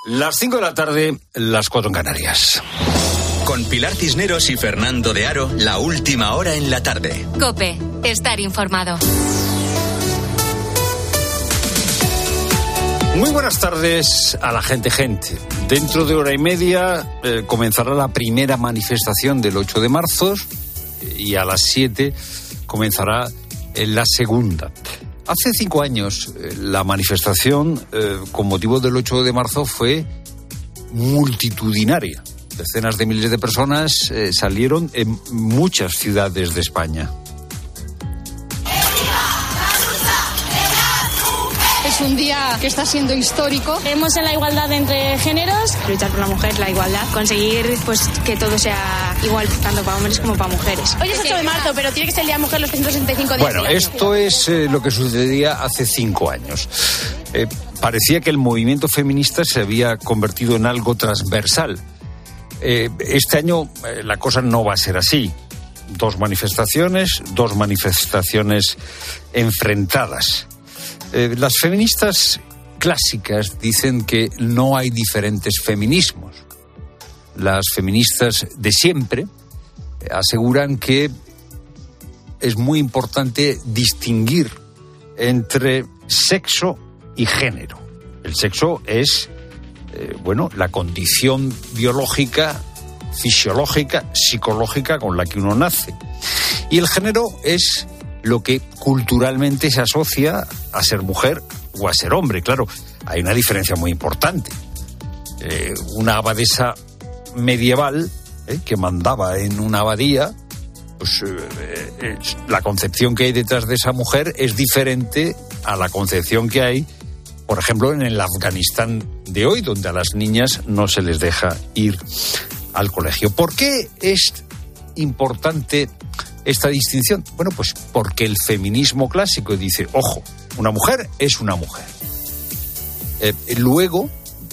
Las 5 de la tarde, las 4 en Canarias. Con Pilar Cisneros y Fernando de Aro, la última hora en la tarde. COPE, estar informado. Muy buenas tardes a la gente. Dentro de hora y media comenzará la primera manifestación del 8 de marzo y a las 7 comenzará la segunda. Hace 5 años la manifestación con motivo del 8 de marzo fue multitudinaria. Decenas de miles de personas salieron en muchas ciudades de España. Es un día que está siendo histórico. Creemos en la igualdad entre géneros, luchar por la mujer, la igualdad, conseguir pues que todo sea igual tanto para hombres como para mujeres. Hoy es 8 de marzo, pero tiene que ser el Día de Mujer los 365 días. Bueno, esto es lo que sucedía hace 5 años. Parecía que el movimiento feminista se había convertido en algo transversal. Este año la cosa no va a ser así. Dos manifestaciones enfrentadas. Las feministas clásicas dicen que no hay diferentes feminismos. Las feministas de siempre aseguran que es muy importante distinguir entre sexo y género. El sexo es, la condición biológica, fisiológica, psicológica con la que uno nace. Y el género es lo que culturalmente se asocia a ser mujer o a ser hombre. Claro, hay una diferencia muy importante. Una abadesa medieval que mandaba en una abadía, pues la concepción que hay detrás de esa mujer es diferente a la concepción que hay, por ejemplo, en el Afganistán de hoy, donde a las niñas no se les deja ir al colegio. ¿Por qué es importante esta distinción? Bueno, pues porque el feminismo clásico dice, ojo, una mujer es una mujer. Luego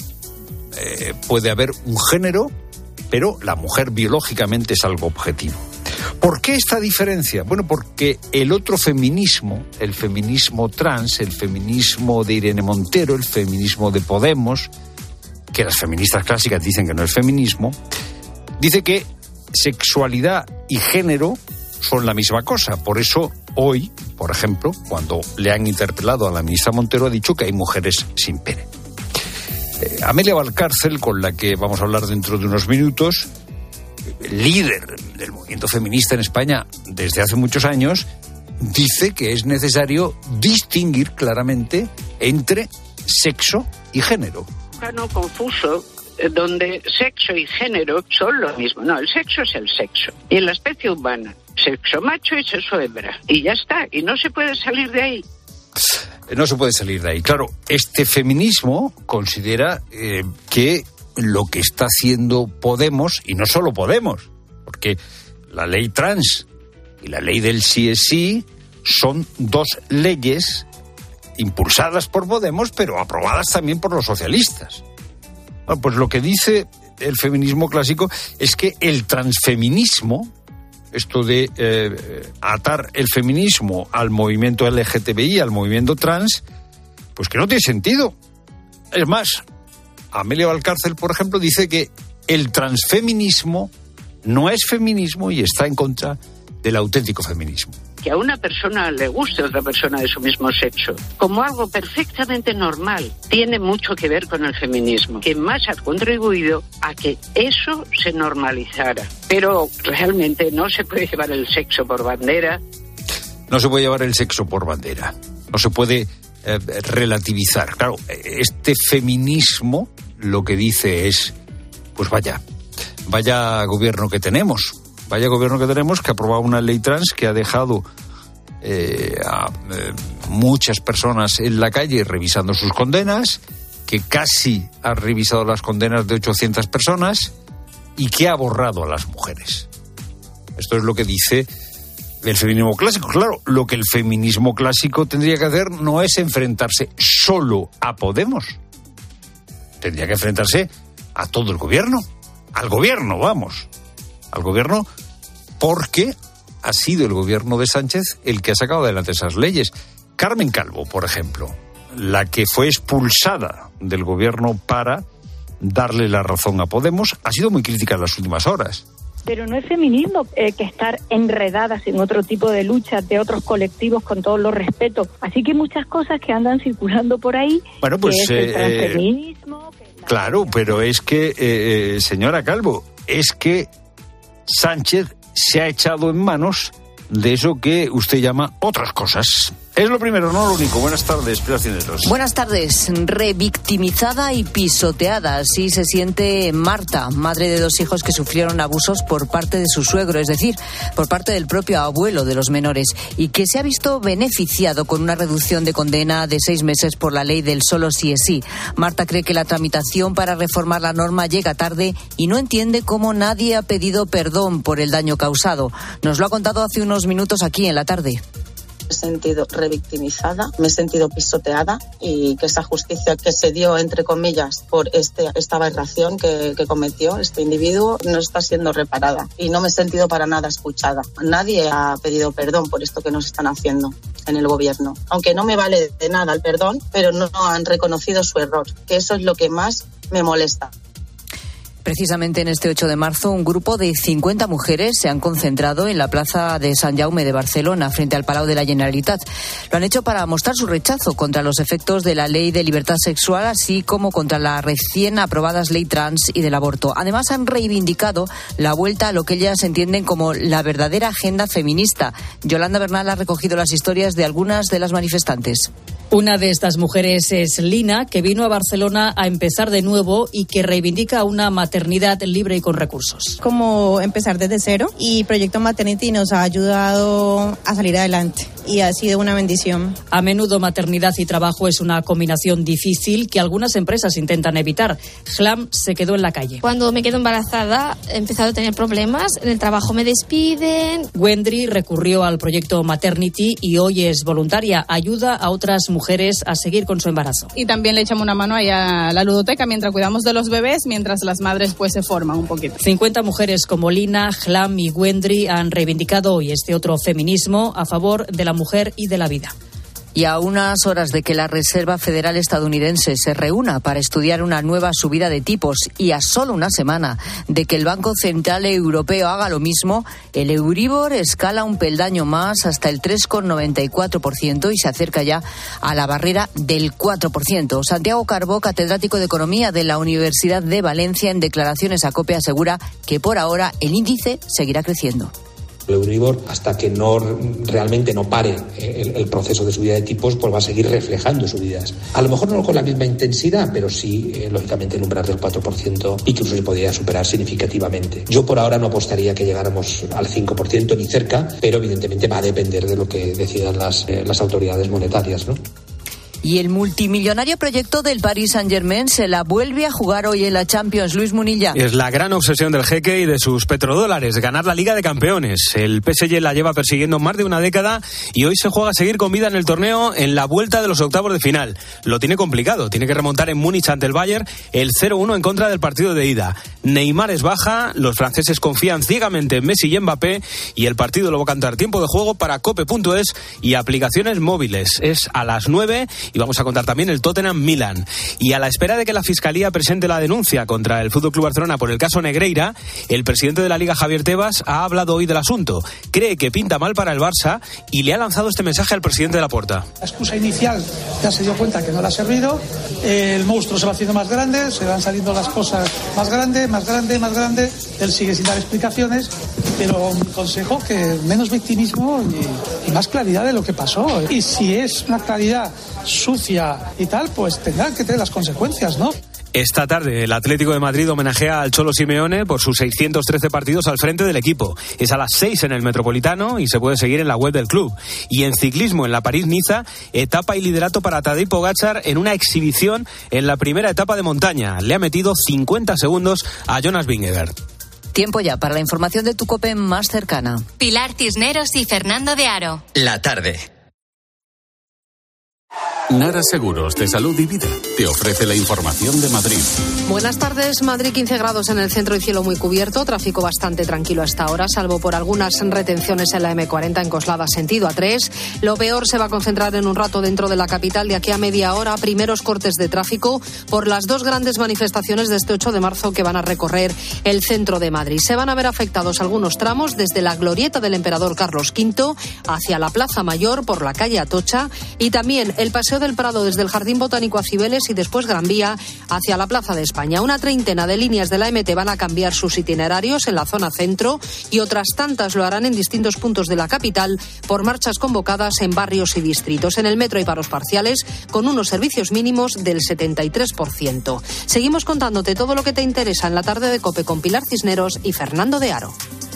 puede haber un género, pero la mujer biológicamente es algo objetivo. ¿Por qué esta diferencia? Bueno, porque el otro feminismo, el feminismo trans, el feminismo de Irene Montero, el feminismo de Podemos, que las feministas clásicas dicen que no es feminismo, dice que sexualidad y género son la misma cosa. Por eso hoy, por ejemplo, cuando le han interpelado a la ministra Montero, ha dicho que hay mujeres sin pene. Amelia Valcárcel, con la que vamos a hablar dentro de unos minutos, líder del movimiento feminista en España desde hace muchos años, dice que es necesario distinguir claramente entre sexo y género. Confuso, donde sexo y género son lo mismo. No, el sexo es el sexo. Y en la especie humana, sexo macho y sexo hembra. Y ya está. Y no se puede salir de ahí. No se puede salir de ahí. Claro, este feminismo considera que lo que está haciendo Podemos, y no solo Podemos, porque la ley trans y la ley del sí es sí son dos leyes impulsadas por Podemos, pero aprobadas también por los socialistas. Bueno, pues lo que dice el feminismo clásico es que el transfeminismo, esto de atar el feminismo al movimiento LGTBI, al movimiento trans, pues que no tiene sentido. Es más, Amelia Valcárcel, por ejemplo, dice que el transfeminismo no es feminismo y está en contra del auténtico feminismo. Que a una persona le guste a otra persona de su mismo sexo, como algo perfectamente normal, tiene mucho que ver con el feminismo, que más ha contribuido a que eso se normalizara. Pero realmente no se puede llevar el sexo por bandera. No se puede llevar el sexo por bandera. No se puede relativizar. Claro, este feminismo lo que dice es, pues vaya gobierno que tenemos. Vaya gobierno que tenemos, que ha aprobado una ley trans que ha dejado a muchas personas en la calle revisando sus condenas, que casi ha revisado las condenas de 800 personas y que ha borrado a las mujeres. Esto es lo que dice el feminismo clásico. Claro, lo que el feminismo clásico tendría que hacer no es enfrentarse solo a Podemos. Tendría que enfrentarse a todo el gobierno. Al gobierno, porque ha sido el gobierno de Sánchez el que ha sacado adelante esas leyes. Carmen Calvo, por ejemplo, la que fue expulsada del gobierno para darle la razón a Podemos. Ha sido muy crítica en las últimas horas. Pero no es feminismo que estar enredadas en otro tipo de luchas de otros colectivos, con todos los respetos. Así que muchas cosas que andan circulando por ahí. Bueno, pues que es el transfeminismo. Claro, pero es que, señora Calvo, es que Sánchez se ha echado en manos de eso que usted llama otras cosas. Es lo primero, no lo único. Buenas tardes, Pilar Cisneros. Buenas tardes. Revictimizada y pisoteada. Así se siente Marta, madre de 2 hijos que sufrieron abusos por parte de su suegro, es decir, por parte del propio abuelo de los menores, y que se ha visto beneficiado con una reducción de condena de 6 meses por la ley del solo sí es sí. Marta cree que la tramitación para reformar la norma llega tarde y no entiende cómo nadie ha pedido perdón por el daño causado. Nos lo ha contado hace unos minutos aquí en La Tarde. Me he sentido revictimizada, me he sentido pisoteada, y que esa justicia que se dio, entre comillas, por esta aberración que cometió este individuo no está siendo reparada, y no me he sentido para nada escuchada. Nadie ha pedido perdón por esto que nos están haciendo en el gobierno. Aunque no me vale de nada el perdón, pero no han reconocido su error, que eso es lo que más me molesta. Precisamente en este 8 de marzo, un grupo de 50 mujeres se han concentrado en la plaza de Sant Jaume de Barcelona, frente al Palau de la Generalitat. Lo han hecho para mostrar su rechazo contra los efectos de la ley de libertad sexual, así como contra la recién aprobada ley trans y del aborto. Además, han reivindicado la vuelta a lo que ellas entienden como la verdadera agenda feminista. Yolanda Bernal ha recogido las historias de algunas de las manifestantes. Una de estas mujeres es Lina, que vino a Barcelona a empezar de nuevo y que reivindica una maternidad libre y con recursos. Como empezar desde cero, y Proyecto Maternity nos ha ayudado a salir adelante y ha sido una bendición. A menudo maternidad y trabajo es una combinación difícil que algunas empresas intentan evitar. Hlam se quedó en la calle. Cuando me quedo embarazada he empezado a tener problemas, en el trabajo me despiden. Wendry recurrió al Proyecto Maternity y hoy es voluntaria, ayuda a otras mujeres a seguir con su embarazo. Y también le echamos una mano ahí a la ludoteca mientras cuidamos de los bebés, mientras las madres pues se forman un poquito. 50 mujeres como Lina, Hlam y Wendry han reivindicado hoy este otro feminismo a favor de la mujer y de la vida. Y a unas horas de que la Reserva Federal estadounidense se reúna para estudiar una nueva subida de tipos, y a solo una semana de que el Banco Central Europeo haga lo mismo, el Euribor escala un peldaño más hasta el 3,94% y se acerca ya a la barrera del 4%. Santiago Carbó, catedrático de Economía de la Universidad de Valencia, en declaraciones a COPE asegura que por ahora el índice seguirá creciendo. El Euribor, hasta que realmente no pare el proceso de subida de tipos, pues va a seguir reflejando subidas. A lo mejor no con la misma intensidad, pero sí, lógicamente, el umbral del 4%, y que incluso se podría superar significativamente. Yo por ahora no apostaría que llegáramos al 5% ni cerca, pero evidentemente va a depender de lo que decidan las autoridades monetarias, ¿no? Y el multimillonario proyecto del Paris Saint-Germain se la vuelve a jugar hoy en la Champions. Luis Munilla. Es la gran obsesión del jeque y de sus petrodólares, ganar la Liga de Campeones. El PSG la lleva persiguiendo más de una década y hoy se juega a seguir con vida en el torneo en la vuelta de los octavos de final. Lo tiene complicado, tiene que remontar en Múnich ante el Bayern el 0-1 en contra del partido de ida. Neymar es baja, los franceses confían ciegamente en Messi y Mbappé, y el partido lo va a cantar tiempo de juego para cope.es y aplicaciones móviles. Es a las 9 y vamos a contar también el Tottenham-Milan. Y a la espera de que la Fiscalía presente la denuncia contra el FC Barcelona por el caso Negreira, el presidente de la Liga, Javier Tebas, ha hablado hoy del asunto. Cree que pinta mal para el Barça y le ha lanzado este mensaje al presidente de Laporta. La excusa inicial ya se dio cuenta que no le ha servido, el monstruo se va haciendo más grande, se van saliendo las cosas más grande, él sigue sin dar explicaciones, pero mi consejo que menos victimismo y más claridad de lo que pasó. Y si es una claridad sucia y tal, pues tendrán que tener las consecuencias, ¿no? Esta tarde el Atlético de Madrid homenajea al Cholo Simeone por sus 613 partidos al frente del equipo. Es a las 6 en el Metropolitano y se puede seguir en la web del club. Y en ciclismo, en la París-Niza, etapa y liderato para Tadej Pogačar en una exhibición en la primera etapa de montaña. Le ha metido 50 segundos a Jonas Vingegaard. Tiempo ya para la información de tu COPE más cercana. Pilar Cisneros y Fernando de Aro. La tarde. Nara Seguros de Salud y Vida te ofrece la información de Madrid. Buenas tardes. Madrid, 15 grados en el centro y cielo muy cubierto. Tráfico bastante tranquilo a esta hora, salvo por algunas retenciones en la M40 en Coslada, sentido A3. Lo peor se va a concentrar en un rato dentro de la capital de aquí a media hora. Primeros cortes de tráfico por las dos grandes manifestaciones de este 8 de marzo que van a recorrer el centro de Madrid. Se van a ver afectados algunos tramos desde la glorieta del Emperador Carlos V hacia la Plaza Mayor por la calle Atocha y también el Paseo del Prado desde el Jardín Botánico a Cibeles y después Gran Vía hacia la Plaza de España. Una treintena de líneas de la MT van a cambiar sus itinerarios en la zona centro y otras tantas lo harán en distintos puntos de la capital por marchas convocadas en barrios y distritos. En el metro hay paros parciales con unos servicios mínimos del 73%. Seguimos contándote todo lo que te interesa en la tarde de COPE con Pilar Cisneros y Fernando de Aro.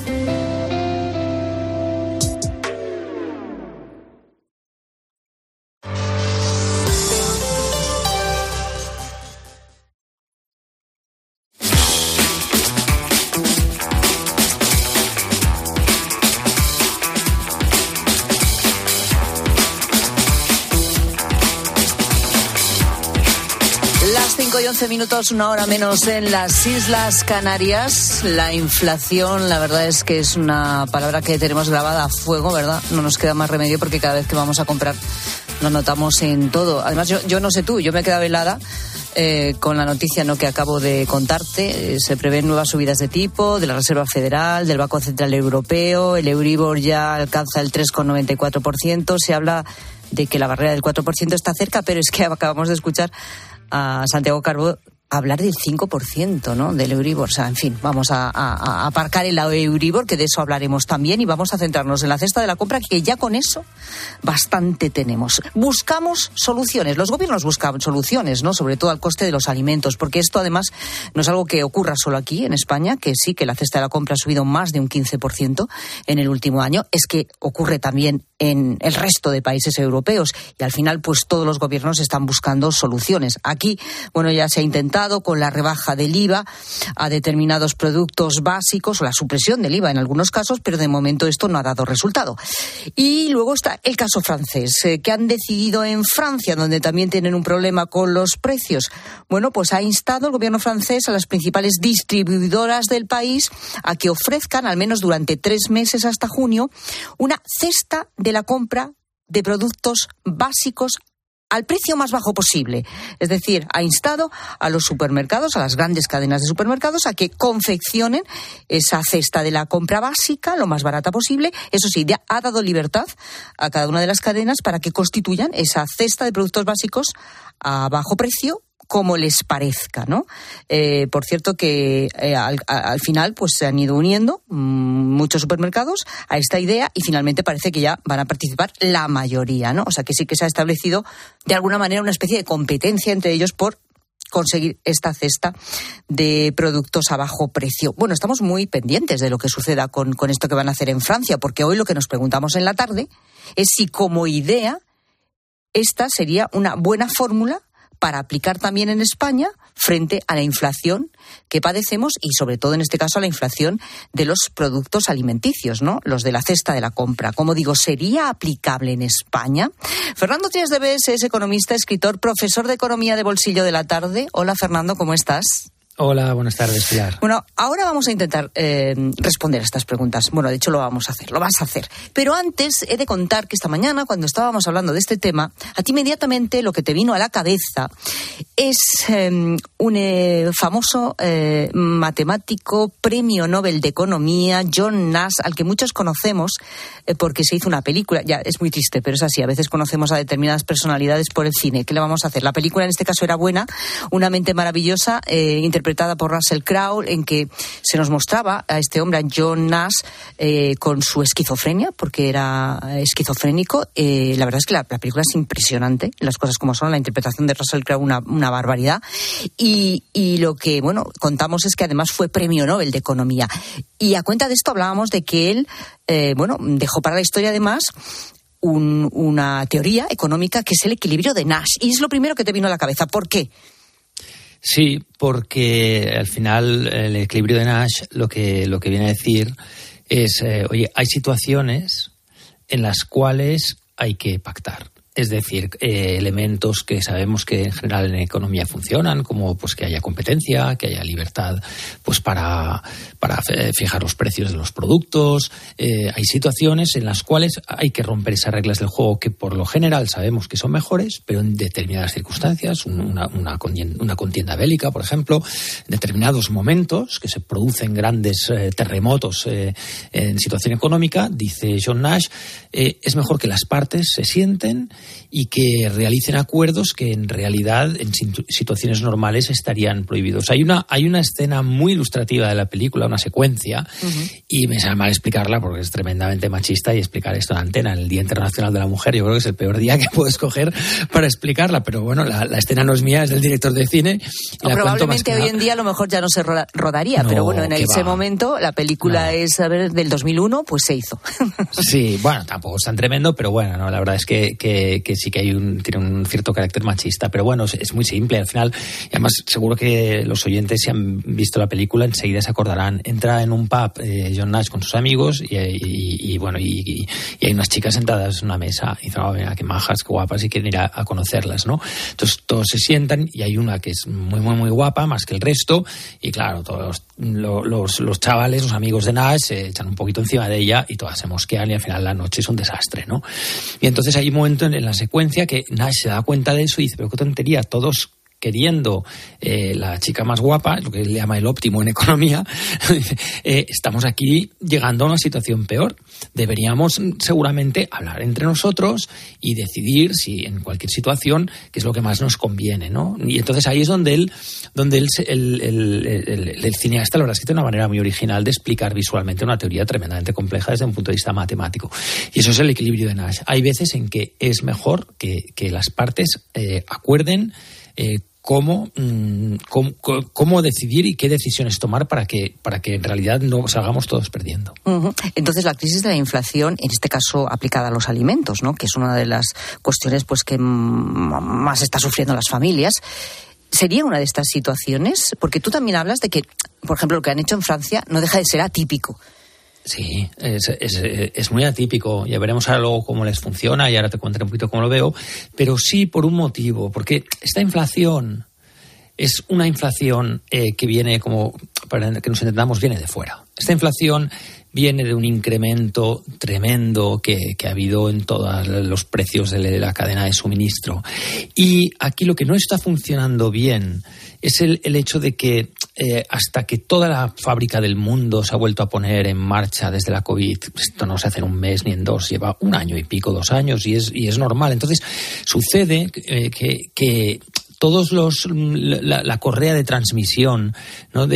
Y 11 minutos, una hora menos en las Islas Canarias. La inflación, la verdad es que es una palabra que tenemos grabada a fuego, ¿verdad? No nos queda más remedio porque cada vez que vamos a comprar lo notamos en todo. Además, yo no sé tú, yo me he quedado helada con la noticia que acabo de contarte. Se prevén nuevas subidas de tipo de la Reserva Federal, del Banco Central Europeo. El Euribor ya alcanza el 3,94%. Se habla de que la barrera del 4% está cerca, pero es que acabamos de escuchar a Santiago Carbó hablar del 5%, ¿no?, del Euribor. O sea, en fin, vamos a aparcar el Euribor, que de eso hablaremos también, y vamos a centrarnos en la cesta de la compra, que ya con eso bastante tenemos. Buscamos soluciones. Los gobiernos buscan soluciones, ¿no?, sobre todo al coste de los alimentos, porque esto además no es algo que ocurra solo aquí en España, que sí que la cesta de la compra ha subido más de un 15% en el último año, es que ocurre también en el resto de países europeos, y al final pues todos los gobiernos están buscando soluciones. Aquí, bueno, ya se ha intentado con la rebaja del IVA a determinados productos básicos o la supresión del IVA en algunos casos, pero de momento esto no ha dado resultado. Y luego está el caso francés, que han decidido en Francia, donde también tienen un problema con los precios. Bueno, pues ha instado el gobierno francés a las principales distribuidoras del país a que ofrezcan, al menos durante 3 meses hasta junio, una cesta de la compra de productos básicos al precio más bajo posible. Es decir, ha instado a los supermercados, a las grandes cadenas de supermercados, a que confeccionen esa cesta de la compra básica lo más barata posible. Eso sí, ha dado libertad a cada una de las cadenas para que constituyan esa cesta de productos básicos a bajo precio, como les parezca, ¿no? Por cierto que al final pues se han ido uniendo muchos supermercados a esta idea y finalmente parece que ya van a participar la mayoría, ¿no? O sea que sí que se ha establecido de alguna manera una especie de competencia entre ellos por conseguir esta cesta de productos a bajo precio. Bueno, estamos muy pendientes de lo que suceda con esto que van a hacer en Francia, porque hoy lo que nos preguntamos en la tarde es si como idea esta sería una buena fórmula para aplicar también en España frente a la inflación que padecemos y sobre todo en este caso a la inflación de los productos alimenticios, ¿no?, los de la cesta de la compra. Como digo, ¿sería aplicable en España? Fernando Trías de Bes es economista, escritor, profesor de Economía de Bolsillo de la Tarde. Hola, Fernando, ¿cómo estás? Hola, buenas tardes, Pilar. Bueno, ahora vamos a intentar responder a estas preguntas. Bueno, de hecho lo vamos a hacer, lo vas a hacer. Pero antes he de contar que esta mañana, cuando estábamos hablando de este tema, a ti inmediatamente lo que te vino a la cabeza es un famoso matemático, premio Nobel de Economía, John Nash, al que muchos conocemos porque se hizo una película. Ya, es muy triste, pero es así. A veces conocemos a determinadas personalidades por el cine. ¿Qué le vamos a hacer? La película en este caso era buena, Una mente maravillosa, interpretada por Russell Crowe, en que se nos mostraba a este hombre, a John Nash, con su esquizofrenia, porque era esquizofrénico. La verdad es que la película es impresionante, las cosas como son, la interpretación de Russell Crowe una barbaridad. Y lo que, bueno, contamos es que además fue premio Nobel de Economía. Y a cuenta de esto hablábamos de que él, dejó para la historia además una teoría económica que es el equilibrio de Nash. Y es lo primero que te vino a la cabeza. ¿Por qué? Sí, porque al final el equilibrio de Nash lo que viene a decir es, hay situaciones en las cuales hay que pactar. es decir, elementos que sabemos que en general en economía funcionan, como pues que haya competencia, que haya libertad pues para fijar los precios de los productos. Hay situaciones en las cuales hay que romper esas reglas del juego que por lo general sabemos que son mejores, pero en determinadas circunstancias, una contienda bélica, por ejemplo, en determinados momentos que se producen grandes terremotos en situación económica, dice John Nash, es mejor que las partes se sienten y que realicen acuerdos que en realidad en situaciones normales estarían prohibidos. Hay una escena muy ilustrativa de la película, una secuencia, y me sale mal explicarla porque es tremendamente machista, y explicar esto en antena en el Día Internacional de la Mujer yo creo que es el peor día que puedo escoger para explicarla, pero bueno, la escena no es mía, es del director de cine. O probablemente hoy en día a lo mejor ya no se rodaría, pero bueno, en ese momento la película es, del 2001, pues se hizo. Sí, bueno, tampoco es tan tremendo, pero bueno, no, la verdad es que sí que tiene un cierto carácter machista, pero bueno, es muy simple al final, y además seguro que los oyentes, si han visto la película, enseguida se acordarán. Entra en un pub John Nash con sus amigos y bueno, y hay unas chicas sentadas en una mesa y dicen, oh, mira, qué majas, qué guapas, y quieren ir a conocerlas, ¿no? Entonces todos se sientan y hay una que es muy, muy, muy guapa, más que el resto, y claro, todos los chavales, los amigos de Nash, se echan un poquito encima de ella y todas se mosquean y al final la noche es un desastre, ¿no? Y entonces hay un momento en la secuencia que Nash se da cuenta de eso y dice, pero qué tontería, todos queriendo la chica más guapa, lo que él llama el óptimo en economía, estamos aquí llegando a una situación peor. Deberíamos seguramente hablar entre nosotros y decidir si en cualquier situación qué es lo que más nos conviene, ¿no? Y entonces ahí es donde el cineasta, la verdad es que tiene una manera muy original de explicar visualmente una teoría tremendamente compleja desde un punto de vista matemático. Y eso es el equilibrio de Nash. Hay veces en que es mejor que las partes acuerden cómo decidir y qué decisiones tomar para que en realidad no salgamos todos perdiendo. Entonces la crisis de la inflación, en este caso aplicada a los alimentos, ¿no?, que es una de las cuestiones pues que más está sufriendo las familias, ¿sería una de estas situaciones? Porque tú también hablas de que, por ejemplo, lo que han hecho en Francia no deja de ser atípico. Sí, es muy atípico. Ya veremos ahora luego cómo les funciona y ahora te contaré un poquito cómo lo veo. Pero sí por un motivo, porque esta inflación es una inflación que viene, como para que nos entendamos, viene de fuera. Esta inflación viene de un incremento tremendo que ha habido en todos los precios de la cadena de suministro. Y aquí lo que no está funcionando bien es el hecho de que hasta que toda la fábrica del mundo se ha vuelto a poner en marcha desde la COVID, esto no se hace en un mes ni en dos, lleva 1 año y pico, 2 años, y es normal. Entonces sucede que todos la correa de transmisión, ¿no?,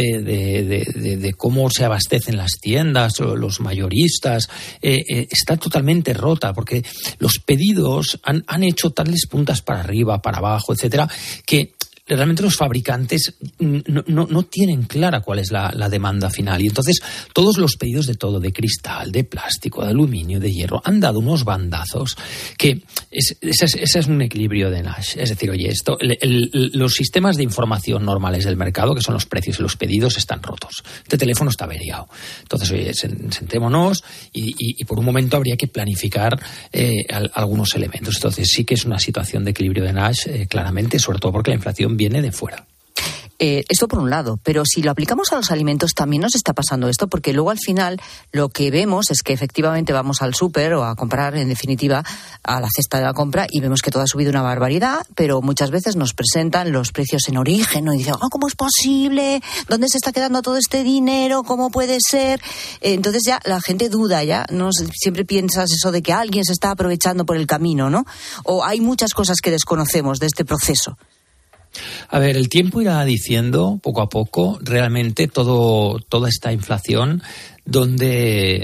de cómo se abastecen las tiendas, los mayoristas, está totalmente rota, porque los pedidos han hecho tales puntas para arriba, para abajo, etcétera, que realmente los fabricantes no tienen clara cuál es la demanda final. Y entonces todos los pedidos de todo, de cristal, de plástico, de aluminio, de hierro, han dado unos bandazos que ese es un equilibrio de Nash. Es decir, oye, los sistemas de información normales del mercado, que son los precios y los pedidos, están rotos. Este teléfono está averiado. Entonces, oye, sentémonos y por un momento habría que planificar algunos elementos. Entonces sí que es una situación de equilibrio de Nash, claramente, sobre todo porque la inflación viene de fuera. Esto por un lado, pero si lo aplicamos a los alimentos también nos está pasando esto, porque luego al final lo que vemos es que efectivamente vamos al súper o a comprar, en definitiva, a la cesta de la compra, y vemos que todo ha subido una barbaridad, pero muchas veces nos presentan los precios en origen, ¿no? Y dicen, ¿cómo es posible? ¿Dónde se está quedando todo este dinero? ¿Cómo puede ser? Entonces ya la gente duda, ya no siempre piensas eso de que alguien se está aprovechando por el camino, ¿no? O hay muchas cosas que desconocemos de este proceso. A ver, el tiempo irá diciendo poco a poco realmente toda esta inflación donde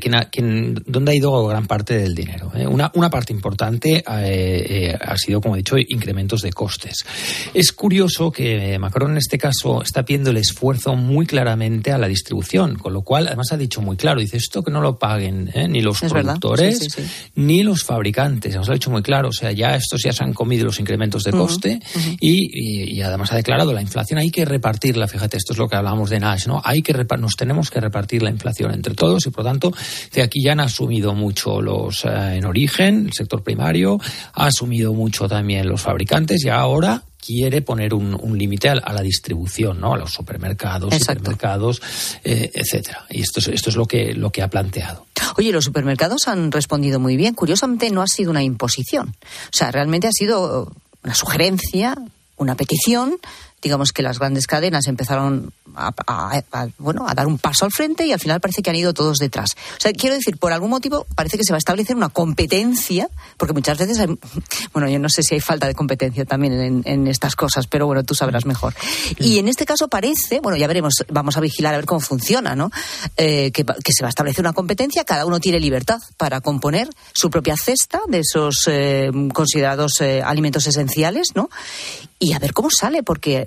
ha ido gran parte del dinero. Una parte importante ha sido, como he dicho, incrementos de costes. Es curioso que Macron en este caso está pidiendo el esfuerzo muy claramente a la distribución, con lo cual además ha dicho muy claro, dice esto que no lo paguen ni los productores ni los fabricantes. Además lo ha dicho muy claro, o sea, ya estos ya se han comido los incrementos de coste y además ha declarado la inflación hay que repartirla. Fíjate, esto es lo que hablábamos de Nash, ¿no? Nos tenemos que repartir la inflación inflación entre todos y, por lo tanto, de aquí ya han asumido mucho los en origen, el sector primario, ha asumido mucho también los fabricantes y ahora quiere poner un límite a la distribución, ¿no? A los supermercados, hipermercados, etcétera. Y esto es lo que ha planteado. Oye, los supermercados han respondido muy bien. Curiosamente, no ha sido una imposición. O sea, realmente ha sido una sugerencia, una petición. Digamos que las grandes cadenas empezaron a dar un paso al frente y al final parece que han ido todos detrás. O sea, quiero decir, por algún motivo parece que se va a establecer una competencia, porque muchas veces yo no sé si hay falta de competencia también en estas cosas, pero bueno, tú sabrás mejor. Y en este caso parece, ya veremos, vamos a vigilar a ver cómo funciona, ¿no? Que se va a establecer una competencia, cada uno tiene libertad para componer su propia cesta de esos considerados alimentos esenciales, ¿no? Y a ver cómo sale, porque,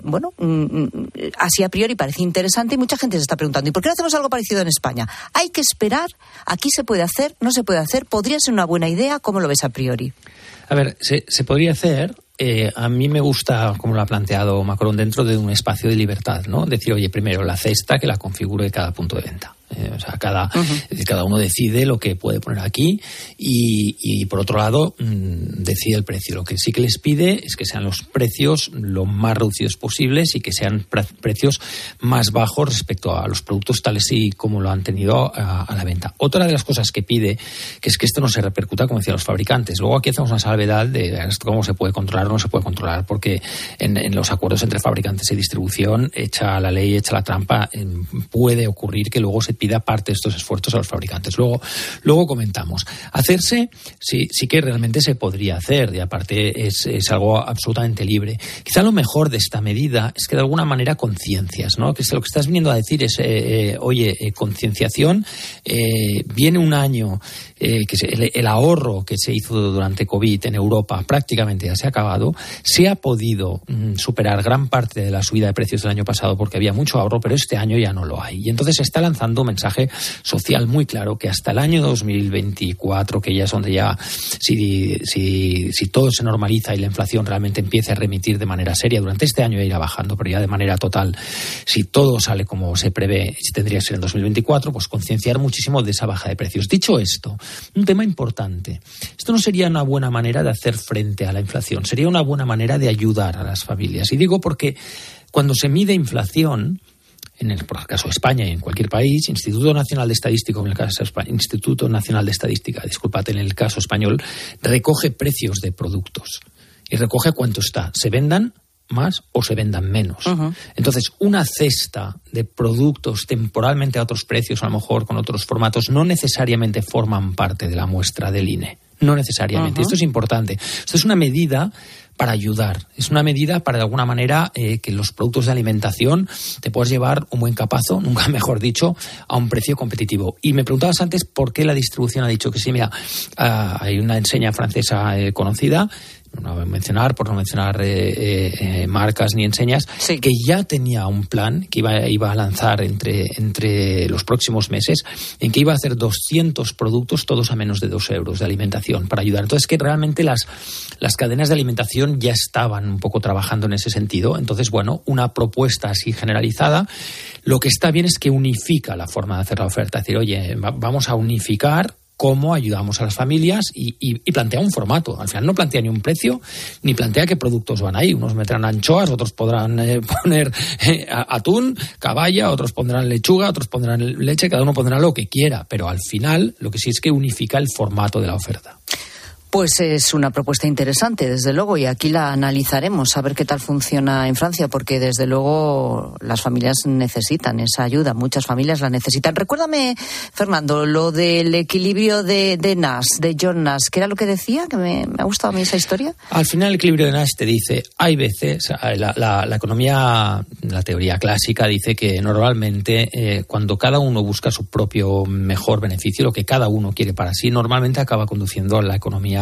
así a priori parece interesante y mucha gente se está preguntando, ¿y por qué no hacemos algo parecido en España? Hay que esperar, aquí se puede hacer, no se puede hacer, podría ser una buena idea, ¿cómo lo ves a priori? A ver, se podría hacer. A mí me gusta, como lo ha planteado Macron, dentro de un espacio de libertad, ¿no? Decir, oye, primero la cesta que la configure cada punto de venta. Cada uno decide lo que puede poner aquí y por otro lado decide el precio. Lo que sí que les pide es que sean los precios lo más reducidos posibles y que sean precios más bajos respecto a los productos tales y como lo han tenido a la venta. Otra de las cosas que pide, que es que esto no se repercuta, como decían los fabricantes. Luego aquí hacemos una salvedad de esto cómo se puede controlar o no se puede controlar, porque en los acuerdos entre fabricantes y distribución, hecha la ley, hecha la trampa, puede ocurrir que luego se pida parte de estos esfuerzos a los fabricantes. Luego comentamos. Hacerse, sí que realmente se podría hacer, y aparte es algo absolutamente libre. Quizá lo mejor de esta medida es que de alguna manera conciencias, ¿no? Que lo que estás viniendo a decir es, concienciación, viene un año, el ahorro que se hizo durante COVID en Europa prácticamente ya se ha acabado, se ha podido superar gran parte de la subida de precios del año pasado porque había mucho ahorro, pero este año ya no lo hay. Y entonces se está lanzando un mensaje social muy claro que hasta el año 2024, que ya es donde ya, si todo se normaliza y la inflación realmente empieza a remitir de manera seria, durante este año ya irá bajando, pero ya de manera total, si todo sale como se prevé, si tendría que ser en 2024, pues concienciar muchísimo de esa baja de precios. Dicho esto, un tema importante. Esto no sería una buena manera de hacer frente a la inflación, sería una buena manera de ayudar a las familias. Y digo porque cuando se mide inflación, por el caso de España y en cualquier país, Instituto Nacional de Estadística, en el caso en el caso español, recoge precios de productos y recoge cuánto está. Se vendan más o se vendan menos. Uh-huh. Entonces, una cesta de productos temporalmente a otros precios, a lo mejor con otros formatos, no necesariamente forman parte de la muestra del INE. No necesariamente. Uh-huh. Esto es importante. Esto es una medida para ayudar. Es una medida para, de alguna manera, que los productos de alimentación te puedas llevar un buen capazo, nunca mejor dicho, a un precio competitivo. Y me preguntabas antes por qué la distribución ha dicho que sí. Mira, hay una enseña francesa conocida, no voy a mencionar, por no mencionar marcas ni enseñas, sí, que ya tenía un plan que iba a lanzar entre los próximos meses, en que iba a hacer 200 productos, todos a menos de 2 euros de alimentación, para ayudar. Entonces, que realmente las cadenas de alimentación ya estaban un poco trabajando en ese sentido. Entonces, una propuesta así generalizada, lo que está bien es que unifica la forma de hacer la oferta. Es decir, oye, vamos a unificar cómo ayudamos a las familias y plantea un formato. Al final no plantea ni un precio, ni plantea qué productos van ahí. Unos meterán anchoas, otros podrán poner atún, caballa, otros pondrán lechuga, otros pondrán leche, cada uno pondrá lo que quiera. Pero al final lo que sí es que unifica el formato de la oferta. Pues es una propuesta interesante, desde luego, y aquí la analizaremos, a ver qué tal funciona en Francia, porque desde luego las familias necesitan esa ayuda, muchas familias la necesitan. Recuérdame, Fernando, lo del equilibrio de Nash, de John Nash, ¿qué era lo que decía? Que me ha gustado a mí esa historia. Al final el equilibrio de Nash te dice, hay veces, la economía, la teoría clásica dice que normalmente cuando cada uno busca su propio mejor beneficio, lo que cada uno quiere para sí, normalmente acaba conduciendo a la economía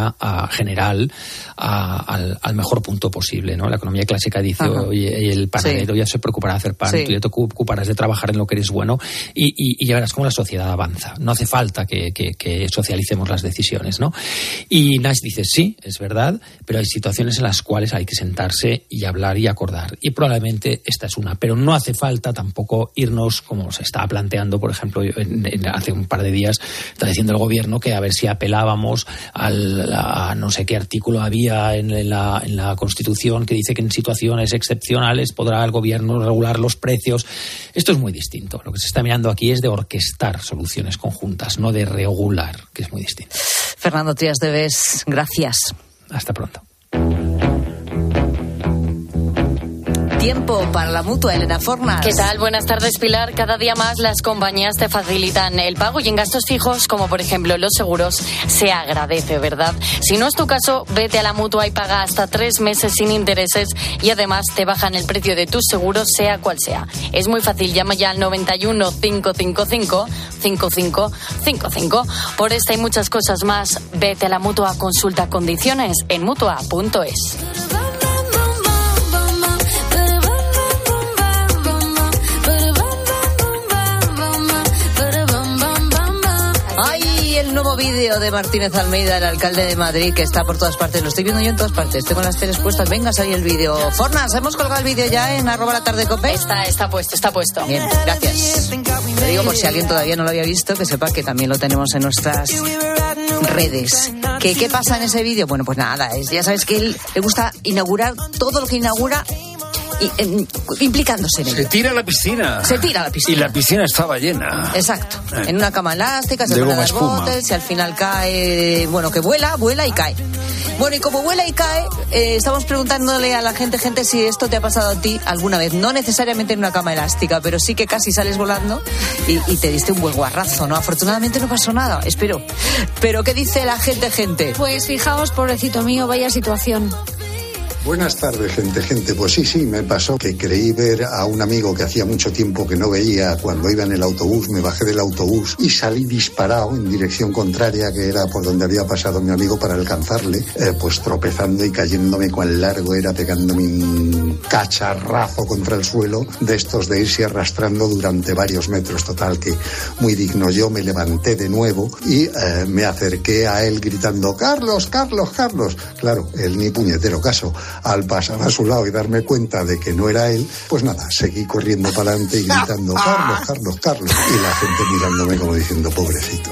economía general al mejor punto posible, ¿no? La economía clásica dice, oye, el panadero ya se preocupará de hacer pan, tú ya te ocuparás de trabajar en lo que eres bueno y ya verás cómo la sociedad avanza. No hace falta que socialicemos las decisiones, ¿no? Y Nash dice, sí, es verdad, pero hay situaciones en las cuales hay que sentarse y hablar y acordar. Y probablemente esta es una. Pero no hace falta tampoco irnos, como se estaba planteando, por ejemplo, hace un par de días, está diciendo el gobierno que a ver si apelábamos a no sé qué artículo había en la Constitución que dice que en situaciones excepcionales podrá el gobierno regular los precios. Esto es muy distinto. Lo que se está mirando aquí es de orquestar soluciones conjuntas, no de regular, que es muy distinto. Fernando Trías de Bes, gracias. Hasta pronto. Tiempo para la Mutua, Elena Fornas. ¿Qué tal? Buenas tardes, Pilar. Cada día más las compañías te facilitan el pago y en gastos fijos, como por ejemplo los seguros, se agradece, ¿verdad? Si no es tu caso, vete a la Mutua y paga hasta 3 meses sin intereses y además te bajan el precio de tus seguros, sea cual sea. Es muy fácil, llama ya al 91 555 5555. Por esta y muchas cosas más, vete a la Mutua, consulta condiciones en mutua.es. El nuevo vídeo de Martínez Almeida, el alcalde de Madrid, que está por todas partes. Lo estoy viendo yo en todas partes. Estoy con las teles puestas. Venga, sale el vídeo. Fornas, ¿hemos colgado el vídeo ya en @latardecope? Está puesto. Bien, gracias. Te digo por si alguien todavía no lo había visto, que sepa que también lo tenemos en nuestras redes. ¿Qué pasa en ese vídeo? Bueno, pues nada, ya sabes que él le gusta inaugurar todo lo que inaugura implicándose en ello. Se tira a la piscina. Y la piscina estaba llena. Exacto. En una cama elástica, se pone a dar botes y al final cae, que vuela y cae. Bueno, y como vuela y cae, estamos preguntándole a la gente si esto te ha pasado a ti alguna vez. No necesariamente en una cama elástica, pero sí que casi sales volando y te diste un buen guarrazo, ¿no? Afortunadamente no pasó nada, espero. Pero ¿qué dice la gente? Pues fijaos, pobrecito mío, vaya situación. Buenas tardes, gente. Pues sí, me pasó que creí ver a un amigo que hacía mucho tiempo que no veía cuando iba en el autobús. Me bajé del autobús y salí disparado en dirección contraria, que era por donde había pasado mi amigo, para alcanzarle, pues tropezando y cayéndome cuán largo era, pegándome un cacharrazo contra el suelo, de estos de irse arrastrando durante varios metros. Total, que muy digno. Yo me levanté de nuevo y me acerqué a él gritando, Carlos. Claro, él ni puñetero caso. Al pasar a su lado y darme cuenta de que no era él, pues nada, seguí corriendo para adelante y gritando, Carlos. Y la gente mirándome como diciendo, pobrecito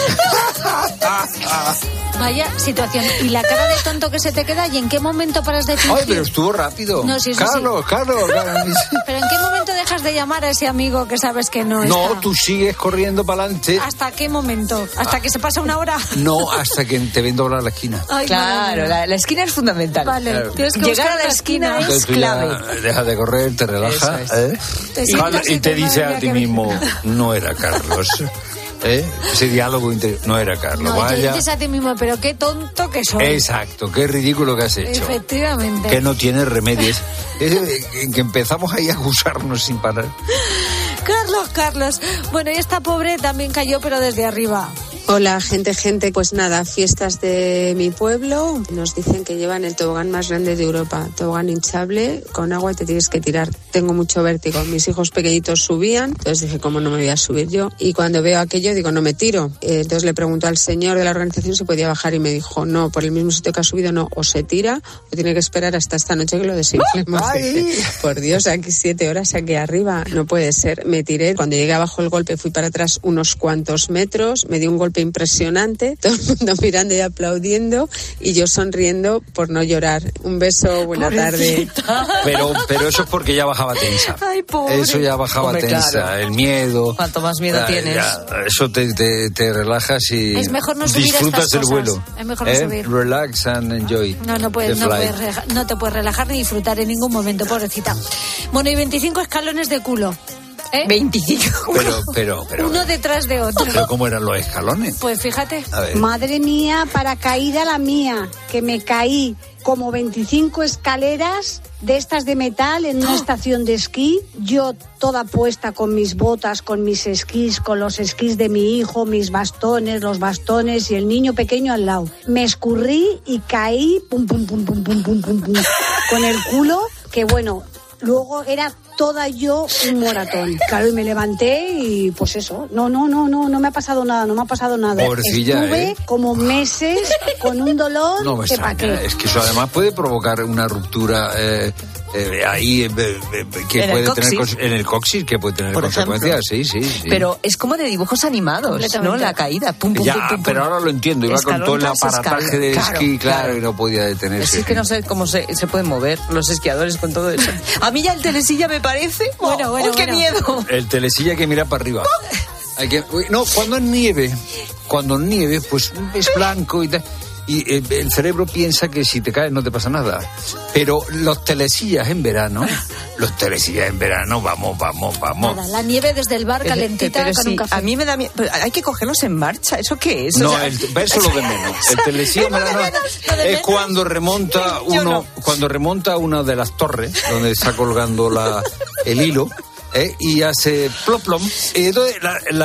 Vaya situación. ¿Y la cara de tonto que se te queda? ¿Y en qué momento paras de fingir? Ay, pero estuvo rápido. No, sí, Carlos. ¿Pero en qué momento dejas de llamar a ese amigo que sabes que no está? No, tú sigues corriendo para adelante. ¿Hasta qué momento? ¿Hasta que se pasa una hora? No, hasta que te ven doblar la esquina. Ay, claro, la esquina es fundamental. Vale, claro. Llegar a la esquina es clave. Dejas de correr, te relajas, y te dice a ti mismo, no era Carlos. Ese diálogo interior, no era Carlos. No, te dices a ti mismo, pero qué tonto que soy. Exacto, qué ridículo que has hecho. Efectivamente. Que no tiene remedio. En que empezamos ahí a acusarnos sin parar. Carlos. Bueno, y esta pobre también cayó, pero desde arriba. Hola, gente. Pues nada, fiestas de mi pueblo. Nos dicen que llevan el tobogán más grande de Europa. Tobogán hinchable, con agua te tienes que tirar. Tengo mucho vértigo. Mis hijos pequeñitos subían, entonces dije, ¿cómo no me voy a subir yo? Y cuando veo aquello, digo, no me tiro. Entonces le pregunto al señor de la organización si podía bajar y me dijo, no, por el mismo sitio que ha subido, no. O se tira o tiene que esperar hasta esta noche que lo desinflemos. Dije, por Dios, aquí 7 horas aquí arriba. No puede ser. Me tiré. Cuando llegué abajo el golpe, fui para atrás unos cuantos metros. Me dio un golpe impresionante, todo el mundo mirando y aplaudiendo y yo sonriendo por no llorar. Un beso, buena tarde. Pero eso es porque ya bajaba tensa. Ay, pobre. Eso ya bajaba tensa, claro. El miedo. Cuanto más miedo tienes. Eso te relajas y es mejor no subir disfrutas del vuelo. Es mejor no subir. Relax and enjoy. No te puedes relajar ni disfrutar en ningún momento, pobrecita. Bueno, y 25 escalones de culo. 25. Pero. Uno detrás de otro. ¿Pero cómo eran los escalones? Pues fíjate. Madre mía, para caída la mía, que me caí como 25 escaleras de estas de metal en una estación de esquí, yo toda puesta con mis botas, con mis esquís, con los esquís de mi hijo, mis bastones, los bastones y el niño pequeño al lado. Me escurrí y caí, pum, con el culo, que bueno, luego era toda yo un moratón. Claro, y me levanté y pues eso. No me ha pasado nada, Pobrecilla, estuve como meses con un dolor no me que pa' extraña, qué. es que eso además puede provocar una ruptura ahí que en puede el tener coxis. En el coxis, que puede tener Por consecuencias, sí. Pero es como de dibujos animados, ¿no? La caída, pum. Pero ahora lo entiendo, iba con todo el aparataje de esquí, claro, y no podía detenerse. Es que no sé cómo se pueden mover los esquiadores con todo eso. A mí ya el telesilla me parece... Bueno, ¡qué miedo! El telesilla hay que mirar para arriba. Cuando es nieve, pues es blanco y tal. Y el cerebro piensa que si te caes no te pasa nada. Pero los telesillas en verano, vamos. Nada, la nieve desde el bar calentita pero con sí, un café. a mí me da miedo. Hay que cogerlos en marcha. ¿Eso qué es? No, eso lo de menos. El telesilla en verano es cuando remonta una de las torres donde está colgando el hilo. Y hace plop. Y entonces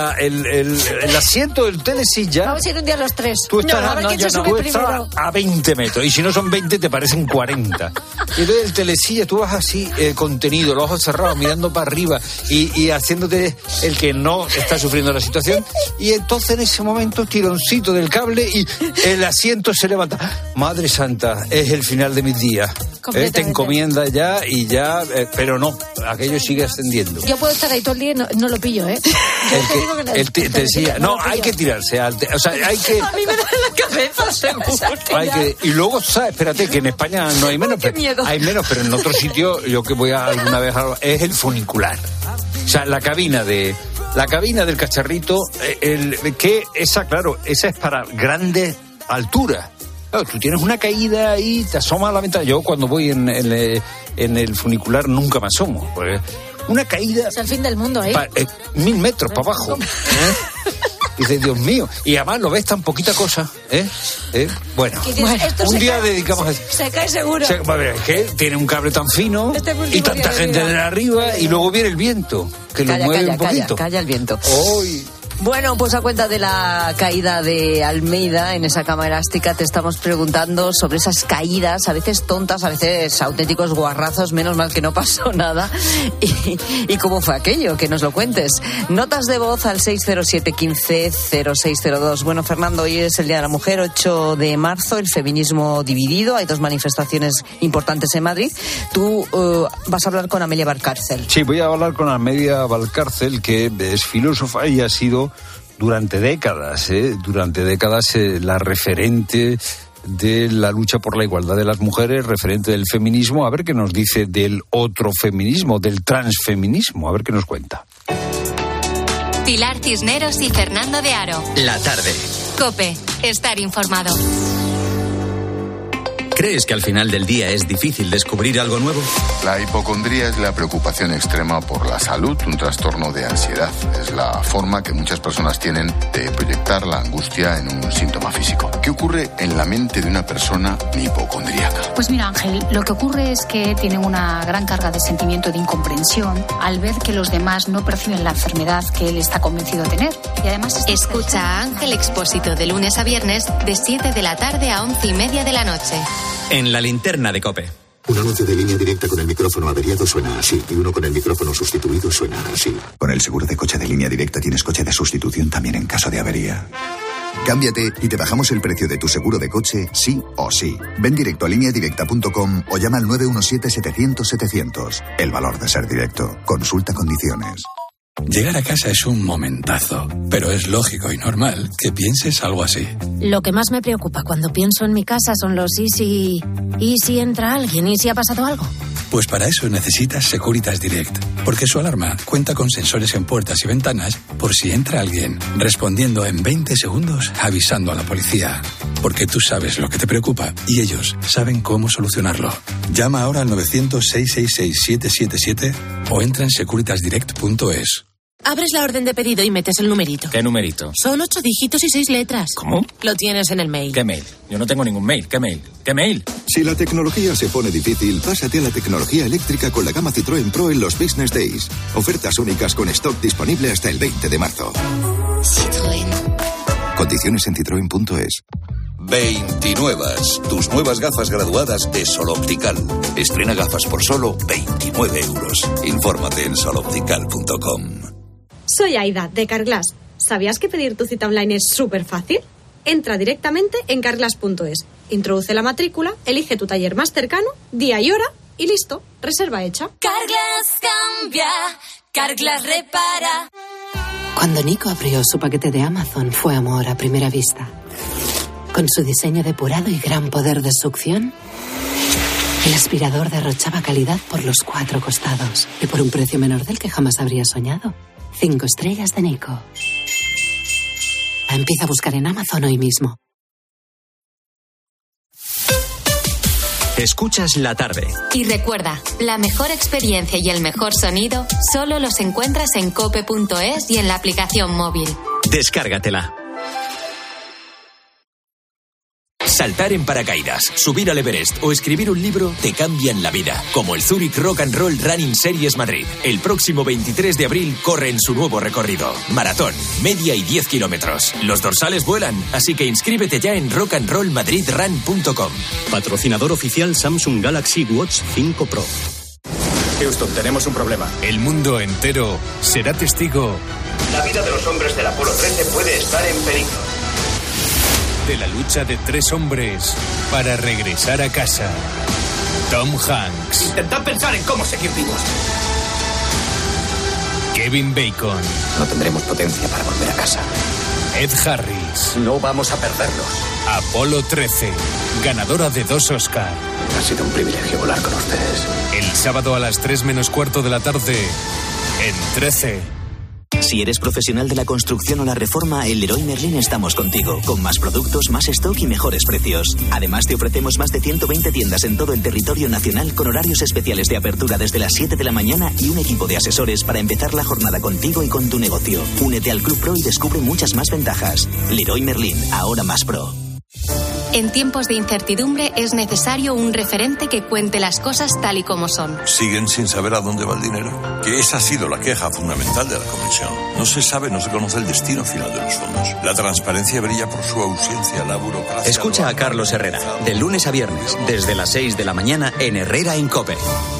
el asiento del telesilla. Vamos a ir un día los tres. Tú estás, a ver quién se sube primero. a 20 metros. Y si no son 20, te parecen 40. Y entonces el telesilla, tú vas así, contenido, los ojos cerrados, mirando para arriba y haciéndote el que no está sufriendo la situación. Y entonces en ese momento, tironcito del cable y el asiento se levanta. Madre Santa, es el final de mis días. Te encomienda ya y ya, pero no, aquello sigue ascendiendo. Yo puedo estar ahí todo el día y no lo pillo, ¿eh? Te decía, hay que tirarse. Hay que... A mí me da en la cabeza, seguro. Y luego, ¿sabes? Espérate, que en España no hay menos. Hay menos, pero en otro sitio, yo que voy alguna vez es el funicular. O sea, la cabina del cacharrito, esa es para grandes alturas. Claro, tú tienes una caída y te asomas a la ventana. Yo cuando voy en el funicular nunca me asomo. Porque una caída... Es el fin del mundo, ¿eh? 1000 metros para abajo. Dices, Dios mío. Y además lo ves tan poquita cosa. Bueno, un día dedicamos a... Se cae seguro. Es que tiene un cable tan fino y tanta gente de arriba y luego viene el viento, que lo mueve un poquito. Calla el viento. Bueno, pues a cuenta de la caída de Almeida en esa cama elástica, te estamos preguntando sobre esas caídas, a veces tontas, a veces auténticos guarrazos, menos mal que no pasó nada. ¿Y cómo fue aquello? Que nos lo cuentes. Notas de voz al 607-15-0602. Bueno, Fernando, hoy es el Día de la Mujer, 8 de marzo, el feminismo dividido. Hay 2 manifestaciones importantes en Madrid. Tú vas a hablar con Amelia Valcárcel. Sí, voy a hablar con Amelia Valcárcel, que es filósofa y ha sido durante décadas la referente de la lucha por la igualdad de las mujeres, referente del feminismo. A ver qué nos dice del otro feminismo, del transfeminismo, a ver qué nos cuenta. Pilar Cisneros y Fernando de Aro. La tarde. COPE, estar informado. ¿Crees que al final del día es difícil descubrir algo nuevo? La hipocondría es la preocupación extrema por la salud, un trastorno de ansiedad. Es la forma que muchas personas tienen de proyectar la angustia en un síntoma físico. ¿Qué ocurre en la mente de una persona hipocondríaca? Pues mira, Ángel, lo que ocurre es que tienen una gran carga de sentimiento de incomprensión al ver que los demás no perciben la enfermedad que él está convencido de tener. Y además... Escucha a Ángel Expósito de lunes a viernes de 7 de la tarde a 11:30 de la noche. En la linterna de COPE. Un anuncio de Línea Directa con el micrófono averiado suena así, y uno con el micrófono sustituido suena así. Con el seguro de coche de Línea Directa tienes coche de sustitución también en caso de avería. Cámbiate y te bajamos el precio de tu seguro de coche, sí o sí. Ven directo a lineadirecta.com o llama al 917-700-700. El valor de ser directo. Consulta condiciones. Llegar a casa es un momentazo, pero es lógico y normal que pienses algo así. Lo que más me preocupa cuando pienso en mi casa son los ¿y si entra alguien? ¿Y si ha pasado algo? Pues para eso necesitas Securitas Direct, porque su alarma cuenta con sensores en puertas y ventanas por si entra alguien, respondiendo en 20 segundos avisando a la policía. Porque tú sabes lo que te preocupa y ellos saben cómo solucionarlo. Llama ahora al 900-666-777 o entra en securitasdirect.es. Abres la orden de pedido y metes el numerito. ¿Qué numerito? Son 8 dígitos y 6 letras. ¿Cómo? Lo tienes en el mail. ¿Qué mail? Yo no tengo ningún mail. ¿Qué mail? ¿Qué mail? Si la tecnología se pone difícil, pásate a la tecnología eléctrica con la gama Citroën Pro en los Business Days. Ofertas únicas con stock disponible hasta el 20 de marzo. Citroën. Condiciones en citroen.es. 29. Tus nuevas gafas graduadas de Sol Optical. Estrena gafas por solo 29 euros. Infórmate en soloptical.com. Soy Aida, de Carglass. ¿Sabías que pedir tu cita online es súper fácil? Entra directamente en carglass.es, introduce la matrícula, elige tu taller más cercano, día y hora y listo, reserva hecha. Carglass cambia, Carglass repara. Cuando Nico abrió su paquete de Amazon fue amor a primera vista. Con su diseño depurado y gran poder de succión, el aspirador derrochaba calidad por los 4 costados y por un precio menor del que jamás habría soñado. 5 estrellas de Nico. Empieza a buscar en Amazon hoy mismo. Escuchas La Tarde. Y recuerda, la mejor experiencia y el mejor sonido solo los encuentras en cope.es y en la aplicación móvil. Descárgatela. Saltar en paracaídas, subir al Everest o escribir un libro te cambian la vida, como el Zurich Rock and Roll Running Series Madrid. El próximo 23 de abril corre en su nuevo recorrido. Maratón, media y 10 kilómetros. Los dorsales vuelan, así que inscríbete ya en rockandrollmadridrun.com. Patrocinador oficial Samsung Galaxy Watch 5 Pro. Houston, tenemos un problema. El mundo entero será testigo. La vida de los hombres del Apolo 13 puede estar en peligro. De la lucha de 3 hombres para regresar a casa. Tom Hanks. Intentad pensar en cómo seguir vivos. Kevin Bacon. No tendremos potencia para volver a casa. Ed Harris. No vamos a perderlos. Apolo 13, ganadora de 2 Oscar. Ha sido un privilegio volar con ustedes. El sábado a las 3 menos cuarto de la tarde, en 13. Si eres profesional de la construcción o la reforma, en Leroy Merlin estamos contigo, con más productos, más stock y mejores precios. Además, te ofrecemos más de 120 tiendas en todo el territorio nacional con horarios especiales de apertura desde las 7 de la mañana y un equipo de asesores para empezar la jornada contigo y con tu negocio. Únete al Club Pro y descubre muchas más ventajas. Leroy Merlin, ahora más pro. En tiempos de incertidumbre es necesario un referente que cuente las cosas tal y como son. Siguen sin saber a dónde va el dinero. Que esa ha sido la queja fundamental de la Comisión. No se sabe, no se conoce el destino final de los fondos. La transparencia brilla por su ausencia, la burocracia... Escucha a Carlos Herrera, de lunes a viernes, desde las 6 de la mañana en Herrera en COPE.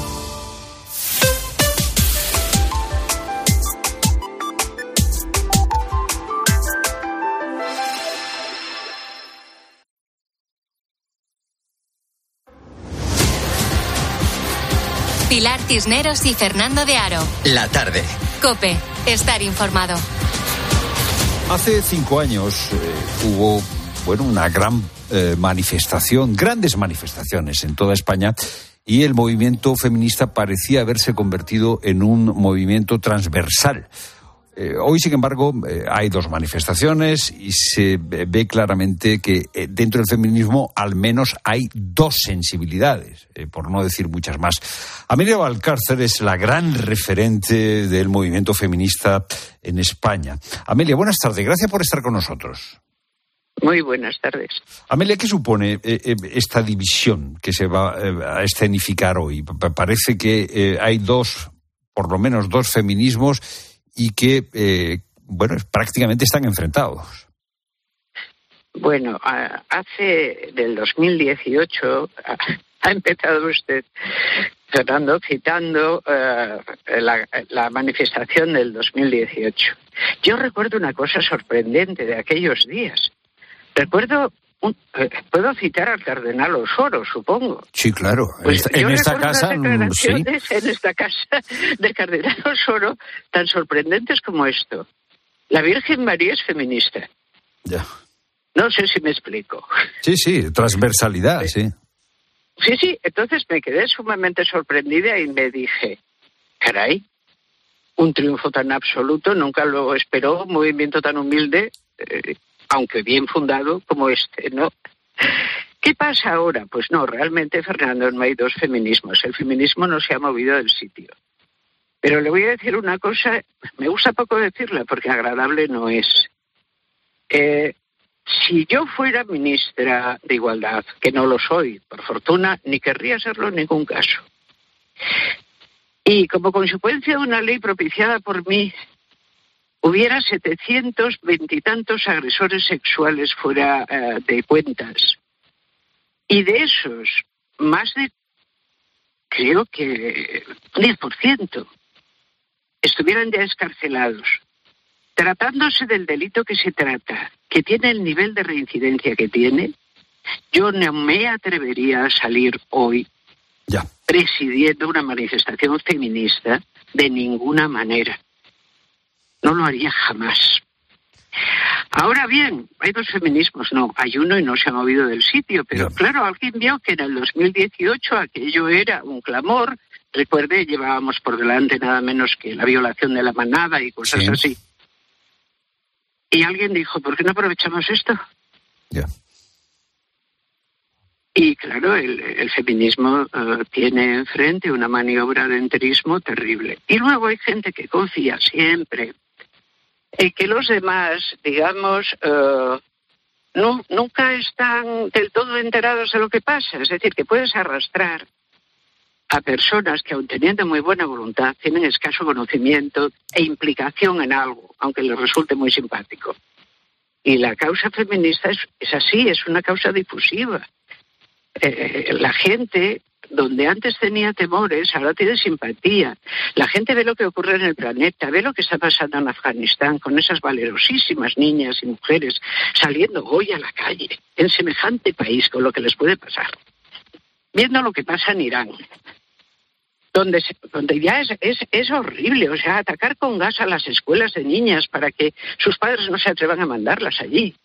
Pilar Cisneros y Fernando de Aro. La Tarde. COPE. Estar informado. Hace 5 años hubo una gran manifestación, grandes manifestaciones en toda España, y el movimiento feminista parecía haberse convertido en un movimiento transversal. Hoy, sin embargo, hay 2 manifestaciones y se ve claramente que dentro del feminismo al menos hay 2 sensibilidades, por no decir muchas más. Amelia Valcárcel es la gran referente del movimiento feminista en España. Amelia, buenas tardes. Gracias por estar con nosotros. Muy buenas tardes. Amelia, ¿qué supone esta división que se va a escenificar hoy? Parece que hay por lo menos dos feminismos y que, prácticamente están enfrentados. Bueno, hace del 2018 ha empezado usted, Fernando, citando la manifestación del 2018. Yo recuerdo una cosa sorprendente de aquellos días. Recuerdo puedo citar al cardenal Osoro, supongo. Sí, claro. Pues en esta casa, sí. En esta casa del cardenal Osoro, tan sorprendentes como esto. La Virgen María es feminista. Ya. No sé si me explico. Sí, transversalidad, sí. Sí, entonces me quedé sumamente sorprendida y me dije, caray, un triunfo tan absoluto, nunca lo esperó un movimiento tan humilde, aunque bien fundado como este, ¿no? ¿Qué pasa ahora? Pues no, realmente, Fernando, no hay dos feminismos. El feminismo no se ha movido del sitio. Pero le voy a decir una cosa, me gusta poco decirla porque agradable no es. Si yo fuera ministra de Igualdad, que no lo soy, por fortuna, ni querría serlo en ningún caso, y como consecuencia de una ley propiciada por mí, hubiera 720 y tantos agresores sexuales fuera de cuentas, y de esos, más de, creo que 10%, estuvieran ya escarcelados, tratándose del delito que se trata, que tiene el nivel de reincidencia que tiene, yo no me atrevería a salir hoy presidiendo una manifestación feminista de ninguna manera. No lo haría jamás. Ahora bien, hay dos feminismos, no, hay uno y no se ha movido del sitio, pero claro, alguien vio que en el 2018 aquello era un clamor. Recuerde, llevábamos por delante nada menos que la violación de la manada y cosas así. Y alguien dijo, ¿por qué no aprovechamos esto? Y claro, el feminismo tiene enfrente una maniobra de enterismo terrible. Y luego hay gente que confía siempre en que los demás, digamos, nunca están del todo enterados de lo que pasa. Es decir, que puedes arrastrar a personas que, aun teniendo muy buena voluntad, tienen escaso conocimiento e implicación en algo, aunque les resulte muy simpático. Y la causa feminista es así, es una causa difusiva. La gente, donde antes tenía temores, ahora tiene simpatía. La gente ve lo que ocurre en el planeta, ve lo que está pasando en Afganistán con esas valerosísimas niñas y mujeres saliendo hoy a la calle, en semejante país, con lo que les puede pasar. Viendo lo que pasa en Irán, donde ya es horrible, o sea, atacar con gas a las escuelas de niñas para que sus padres no se atrevan a mandarlas allí.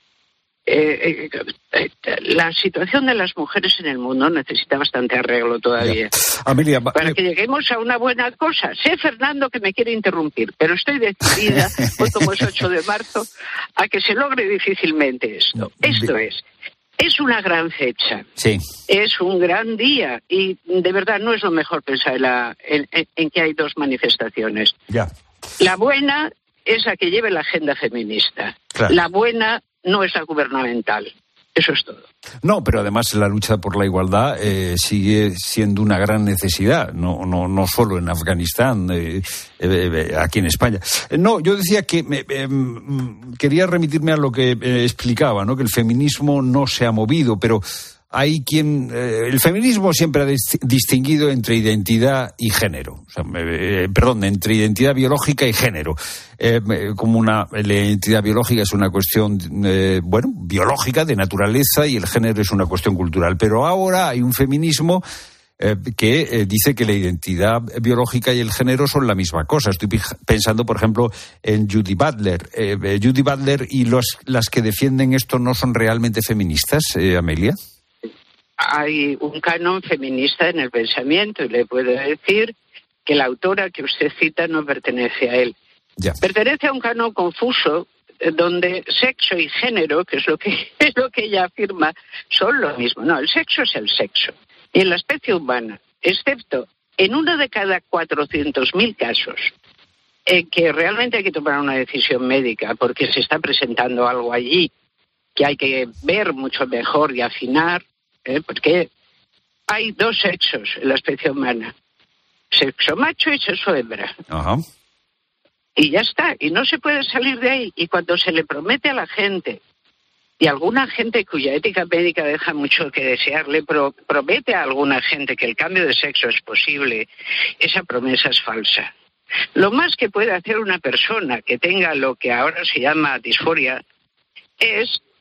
La situación de las mujeres en el mundo necesita bastante arreglo todavía. Amelia, para que lleguemos a una buena cosa. Sé, Fernando, que me quiere interrumpir, pero estoy decidida, hoy como es 8 de marzo, a que se logre difícilmente esto. Esto es una gran fecha. Sí. Es un gran día y de verdad no es lo mejor pensar en que hay dos manifestaciones. La buena es la que lleve la agenda feminista. Claro. La buena no es la gubernamental. Eso es todo. No, pero además la lucha por la igualdad sigue siendo una gran necesidad, no solo en Afganistán, aquí en España. No, yo decía que quería remitirme a lo que explicaba, ¿no? Que el feminismo no se ha movido, pero hay quien... el feminismo siempre ha distinguido entre identidad y género. O sea, entre identidad biológica y género. Como la identidad biológica es una cuestión, biológica, de naturaleza, y el género es una cuestión cultural. Pero ahora hay un feminismo que dice que la identidad biológica y el género son la misma cosa. Estoy pensando, por ejemplo, en Judy Butler. Judy Butler y las que defienden esto no son realmente feministas, Amelia. Hay un canon feminista en el pensamiento y le puedo decir que la autora que usted cita no pertenece a él. Pertenece a un canon confuso donde sexo y género, que es lo que ella afirma, son lo mismo. No, el sexo es el sexo. Y en la especie humana, excepto en uno de cada 400.000 casos en que realmente hay que tomar una decisión médica porque se está presentando algo allí que hay que ver mucho mejor y afinar, porque hay dos sexos en la especie humana, sexo macho y sexo hembra. Ajá. Y ya está, y no se puede salir de ahí. Y cuando se le promete a la gente, y alguna gente cuya ética médica deja mucho que desearle, promete a alguna gente que el cambio de sexo es posible, esa promesa es falsa. Lo más que puede hacer una persona que tenga lo que ahora se llama disforia es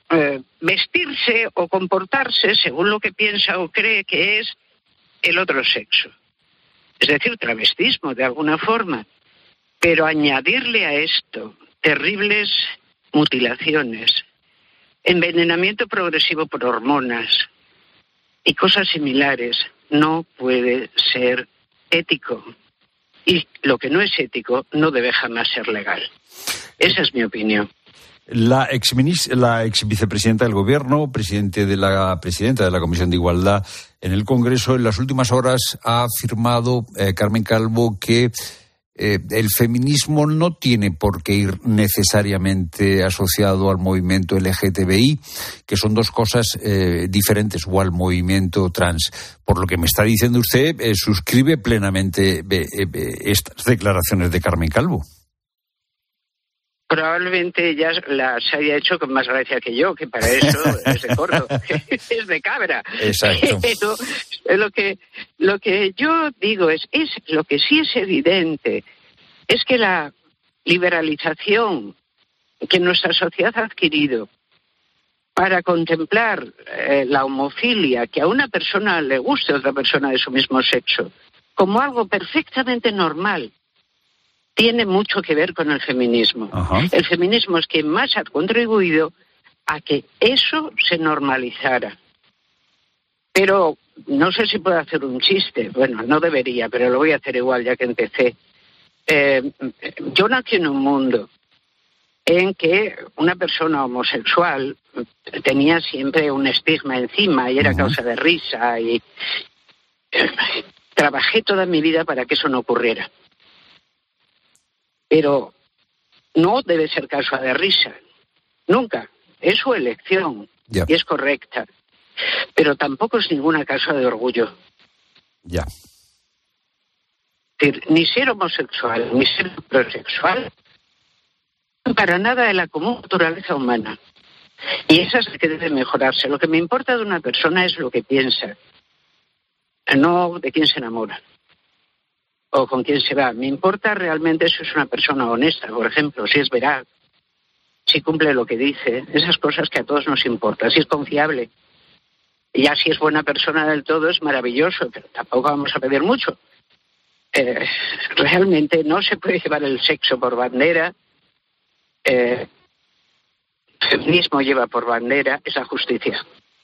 vestirse o comportarse según lo que piensa o cree que es el otro sexo. Es decir, travestismo de alguna forma. Pero añadirle a esto terribles mutilaciones, envenenamiento progresivo por hormonas y cosas similares no puede ser ético. Y lo que no es ético no debe jamás ser legal. Esa es mi opinión. La ex vicepresidenta del Gobierno, presidenta de la Comisión de Igualdad en el Congreso, en las últimas horas ha afirmado, Carmen Calvo, que el feminismo no tiene por qué ir necesariamente asociado al movimiento LGTBI, que son dos cosas diferentes, o al movimiento trans. Por lo que me está diciendo usted, suscribe plenamente estas declaraciones de Carmen Calvo. Probablemente ella las haya hecho con más gracia que yo, que para eso es de corto, es de cabra. Exacto. Pero lo que yo digo es lo que sí es evidente, es que la liberalización que nuestra sociedad ha adquirido para contemplar la homofilia, que a una persona le guste a otra persona de su mismo sexo, como algo perfectamente normal, tiene mucho que ver con el feminismo. Ajá. El feminismo es quien más ha contribuido a que eso se normalizara. Pero no sé si puedo hacer un chiste. Bueno, no debería, pero lo voy a hacer igual ya que empecé. Yo nací en un mundo en que una persona homosexual tenía siempre un estigma encima y era causa de risa. Y trabajé toda mi vida para que eso no ocurriera. Pero no debe ser causa de risa, nunca. Es su elección y es correcta. Pero tampoco es ninguna causa de orgullo. Ya. Es decir, ni ser homosexual, ni ser heterosexual, para nada de la común naturaleza humana. Y esa es la que debe mejorarse. Lo que me importa de una persona es lo que piensa, no de quién se enamora o con quién se va. Me importa realmente si es una persona honesta, por ejemplo, si es veraz, si cumple lo que dice, esas cosas que a todos nos importan, si es confiable. Ya si es buena persona del todo es maravilloso, pero tampoco vamos a pedir mucho. Realmente no se puede llevar el sexo por bandera. El feminismo lleva por bandera esa justicia.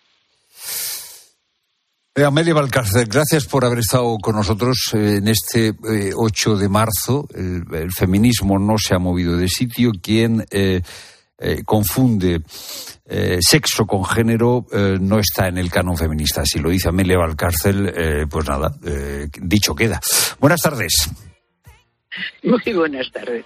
Amelia Valcárcel, gracias por haber estado con nosotros en este 8 de marzo. El feminismo no se ha movido de sitio. Quien confunde sexo con género no está en el canon feminista. Si lo dice Amelia Valcárcel, pues nada, dicho queda. Buenas tardes. Muy buenas tardes.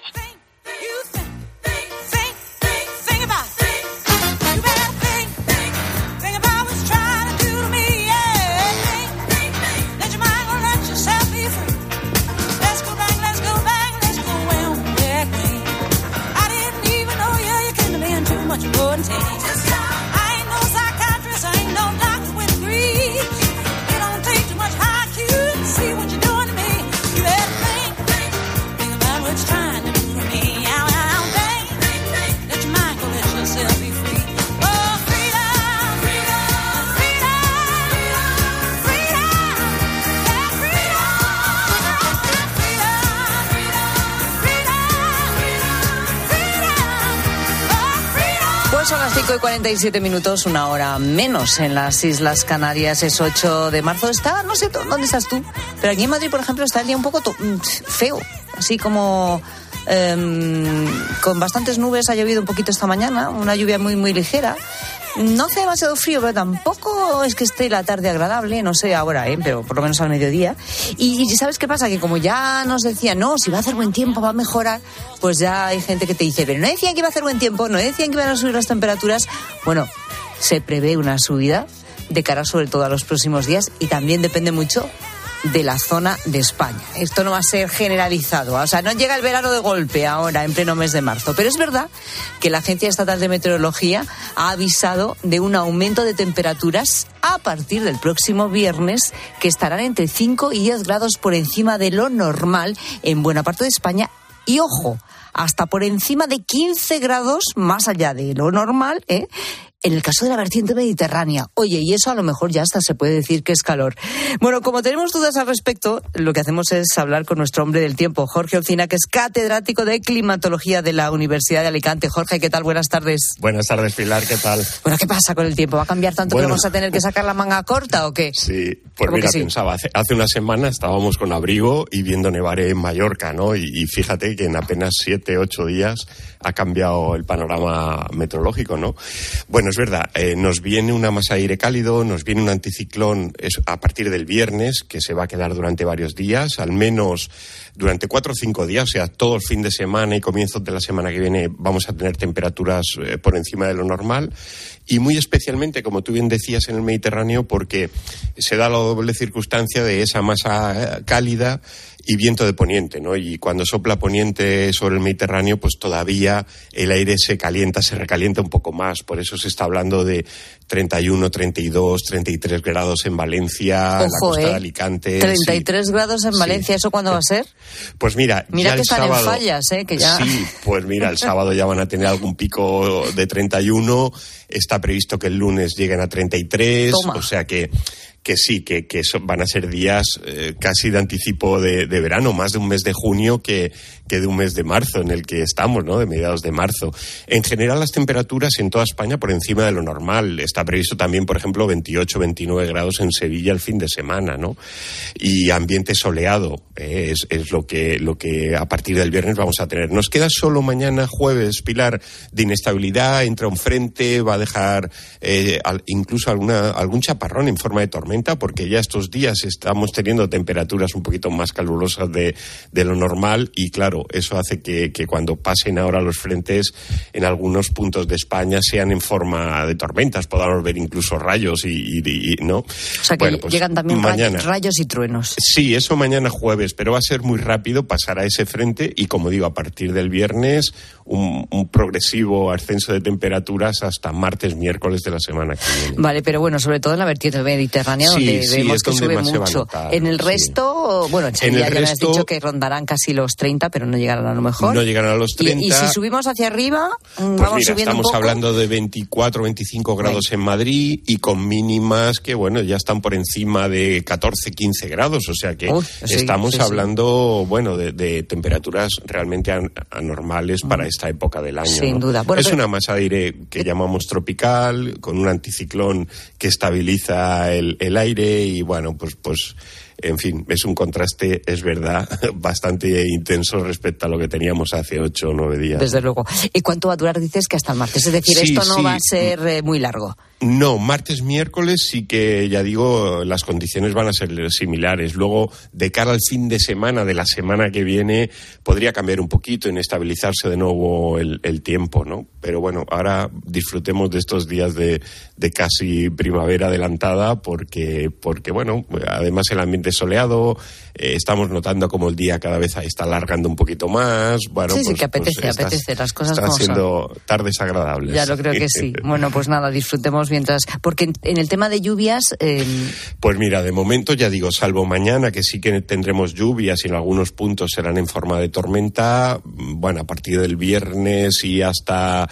Son las 5:47, una hora menos en las Islas Canarias. Es 8 de marzo. Está, no sé dónde estás tú, pero aquí en Madrid, por ejemplo, está el día un poco feo, así como con bastantes nubes. Ha llovido un poquito esta mañana, una lluvia muy, muy ligera. No hace demasiado frío, pero tampoco es que esté la tarde agradable, no sé ahora, pero por lo menos al mediodía. Y ¿sabes qué pasa? Que como ya nos decían, no, si va a hacer buen tiempo, va a mejorar, pues ya hay gente que te dice, pero no decían que iba a hacer buen tiempo, no decían que iban a subir las temperaturas. Bueno, se prevé una subida de cara sobre todo a los próximos días y también depende mucho de la zona de España. Esto no va a ser generalizado, o sea, no llega el verano de golpe ahora, en pleno mes de marzo, pero es verdad que la Agencia Estatal de Meteorología ha avisado de un aumento de temperaturas a partir del próximo viernes, que estarán entre 5 y 10 grados por encima de lo normal en buena parte de España, y ojo, hasta por encima de 15 grados más allá de lo normal, en el caso de la vertiente mediterránea. Oye, y eso a lo mejor ya hasta se puede decir que es calor. Bueno, como tenemos dudas al respecto, lo que hacemos es hablar con nuestro hombre del tiempo, Jorge Olcina, que es catedrático de climatología de la Universidad de Alicante. Jorge, ¿qué tal? Buenas tardes. Buenas tardes, Pilar, ¿qué tal? Bueno, ¿qué pasa con el tiempo? ¿Va a cambiar tanto que vamos a tener que sacar la manga corta o qué? Sí, pues mira, pensaba, hace una semana estábamos con abrigo y viendo nevar en Mallorca, ¿no? Y fíjate que en apenas 7, 8 días ha cambiado el panorama meteorológico, ¿no? Bueno, es verdad, nos viene una masa de aire cálido, nos viene un anticiclón a partir del viernes, que se va a quedar durante varios días, al menos durante 4 o 5 días, o sea, todo el fin de semana y comienzos de la semana que viene vamos a tener temperaturas por encima de lo normal, y muy especialmente, como tú bien decías, en el Mediterráneo, porque se da la doble circunstancia de esa masa cálida y viento de poniente, ¿no? Y cuando sopla poniente sobre el Mediterráneo, pues todavía el aire se recalienta un poco más. Por eso se está hablando de 31, 32, 33 grados en Valencia, Ojo, la costa de Alicante. 33 grados en Valencia, ¿eso cuándo va a ser? Pues mira que ya están el sábado, en fallas, que ya... Sí, pues mira, el sábado ya van a tener algún pico de 31, está previsto que el lunes lleguen a 33, Toma. O sea que sí, que van a ser días casi de anticipo de verano, más de un mes de junio que de un mes de marzo en el que estamos, ¿no? De mediados de marzo. En general, las temperaturas en toda España por encima de lo normal. Está previsto también, por ejemplo, 28, 29 grados en Sevilla el fin de semana, ¿no? Y ambiente soleado, es lo que a partir del viernes vamos a tener. Nos queda solo mañana, jueves, Pilar, de inestabilidad, entra un frente, va a dejar incluso algún chaparrón en forma de tormenta, porque ya estos días estamos teniendo temperaturas un poquito más calurosas de lo normal, y claro, eso hace que cuando pasen ahora los frentes en algunos puntos de España sean en forma de tormentas, podamos ver incluso rayos y ¿no? O sea que pues llegan también rayos y truenos. Sí, eso mañana jueves, pero va a ser muy rápido, pasará ese frente y, como digo, a partir del viernes un progresivo ascenso de temperaturas hasta martes, miércoles de la semana que viene. Vale, pero bueno, sobre todo en la vertiente mediterránea, donde vemos que sube mucho. En el resto, bueno, en Sevilla ya me has dicho que rondarán casi los 30, pero no llegarán a lo mejor. No llegarán a los 30. Y si subimos hacia arriba, pues vamos mira, subiendo estamos un poco. hablando de 24, 25 grados en Madrid, y con mínimas que, bueno, ya están por encima de 14, 15 grados. O sea que estamos hablando, bueno, de temperaturas realmente anormales para esta época del año. Sin ¿no? duda. Bueno, es una masa de aire que llamamos tropical, con un anticiclón que estabiliza el aire, y bueno, pues en fin, es un contraste, es verdad, bastante intenso respecto a lo que teníamos hace 8 o 9 días. Desde luego. ¿Y cuánto va a durar, dices, que hasta el martes? Es decir, esto no va a ser muy largo. No, martes, miércoles sí que, ya digo, las condiciones van a ser similares. Luego, de cara al fin de semana, de la semana que viene, podría cambiar un poquito, inestabilizarse de nuevo el tiempo, ¿no? Pero bueno, ahora disfrutemos de estos días de casi primavera adelantada, porque bueno, además el ambiente soleado, estamos notando como el día cada vez está alargando un poquito más. Bueno, sí, que apetece, las cosas están como siendo son. Tardes agradables. Ya lo creo que sí. Bueno, pues nada, disfrutemos mientras, porque en el tema de lluvias... Pues mira, de momento ya digo, salvo mañana, que sí que tendremos lluvias y en algunos puntos serán en forma de tormenta, bueno, a partir del viernes y hasta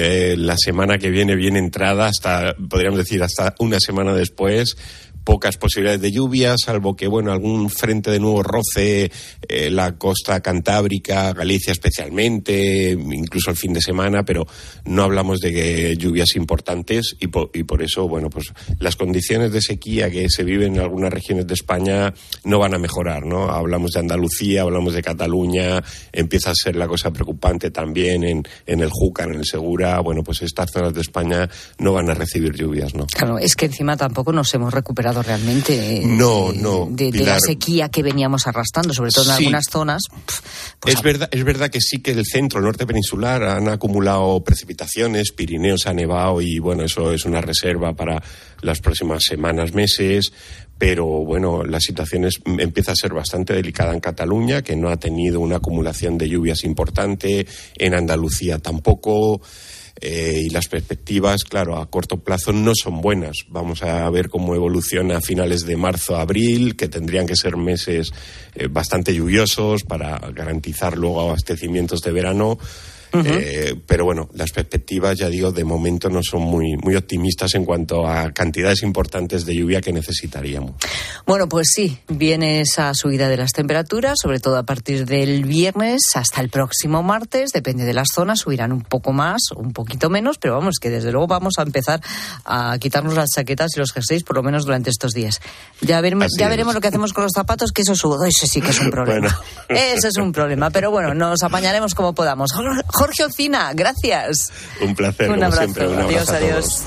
la semana que viene, bien entrada, hasta, podríamos decir, hasta una semana después, pocas posibilidades de lluvia, salvo que, bueno, algún frente de nuevo roce la costa cantábrica, Galicia especialmente, incluso el fin de semana, pero no hablamos de lluvias importantes, y por eso, bueno, pues las condiciones de sequía que se viven en algunas regiones de España no van a mejorar, ¿no? Hablamos de Andalucía, hablamos de Cataluña, empieza a ser la cosa preocupante también en el Júcar, en el Segura. Bueno, pues estas zonas de España no van a recibir lluvias, ¿no? Claro, es que encima tampoco nos hemos recuperado realmente de la sequía que veníamos arrastrando, sobre todo en algunas zonas. Pues es verdad que sí, que el centro, norte peninsular, han acumulado precipitaciones, Pirineos ha nevado, y bueno, eso es una reserva para las próximas semanas, meses. Pero bueno, la situación empieza a ser bastante delicada en Cataluña, que no ha tenido una acumulación de lluvias importante, en Andalucía tampoco. Y las perspectivas, claro, a corto plazo no son buenas. Vamos a ver cómo evoluciona a finales de marzo, abril, que tendrían que ser meses bastante lluviosos para garantizar luego abastecimientos de verano. Pero bueno, las perspectivas, ya digo, de momento no son muy, muy optimistas en cuanto a cantidades importantes de lluvia que necesitaríamos. Bueno, pues sí, viene esa subida de las temperaturas, sobre todo a partir del viernes hasta el próximo martes, depende de las zonas, subirán un poco más, un poquito menos, pero vamos, que desde luego vamos a empezar a quitarnos las chaquetas y los jerseys, por lo menos durante estos días. Ya veremos lo que hacemos con los zapatos, que eso sí que es un problema. Bueno. Ese es un problema, pero bueno, nos apañaremos como podamos. Jorge Olcina, gracias. Un placer, un abrazo. Siempre. Un abrazo. Adiós.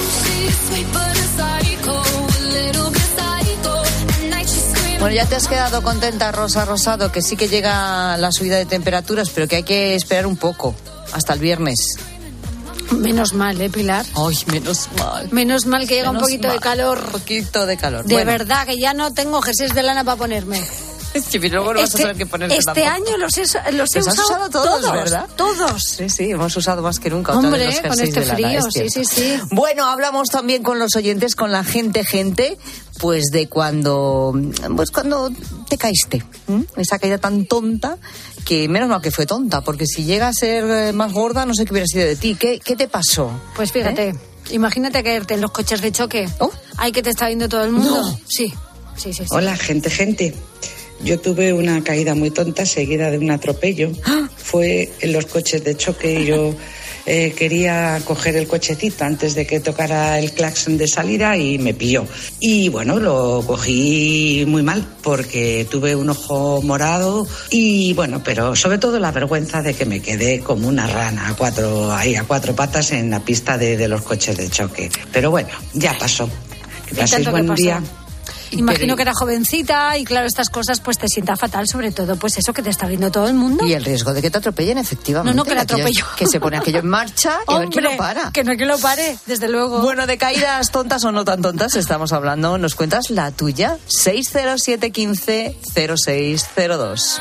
Bueno, ya te has quedado contenta, Rosa Rosado, que sí que llega la subida de temperaturas, pero que hay que esperar un poco, hasta el viernes. Menos mal, Pilar? Ay, menos mal. Menos mal que llega un poquito de calor. Un poquito de calor. De verdad, que ya no tengo jerseys de lana para ponerme. Sí, pero luego no vas a saber qué ponerte Este tampoco. año los he usado todos, ¿verdad? Todos. Sí, hemos usado más que nunca. Hombre, con este frío, sí. Bueno, hablamos también con los oyentes, con la gente, pues de cuando te caíste. Esa caída tan tonta, que menos mal que fue tonta, porque si llega a ser más gorda, no sé qué hubiera sido de ti. ¿Qué te pasó? Pues fíjate, imagínate caerte en los coches de choque. Ay, que te está viendo todo el mundo. No. Sí. Hola, gente. Yo tuve una caída muy tonta seguida de un atropello. Fue en los coches de choque y yo quería coger el cochecito antes de que tocara el claxon de salida y me pilló. Y bueno, lo cogí muy mal porque tuve un ojo morado y bueno, pero sobre todo la vergüenza de que me quedé como una rana a cuatro patas en la pista de los coches de choque. Pero bueno, ya pasó. Que paséis buen día. Imagino que era jovencita y claro, estas cosas pues te sienta fatal, sobre todo pues eso que te está viendo todo el mundo. Y el riesgo de que te atropellen, efectivamente. No, que la atropello. Que se pone aquello en marcha y a ver quién lo para. Que no hay que lo pare, desde luego. Bueno, de caídas tontas o no tan tontas estamos hablando. ¿Nos cuentas la tuya? 607-15-0602.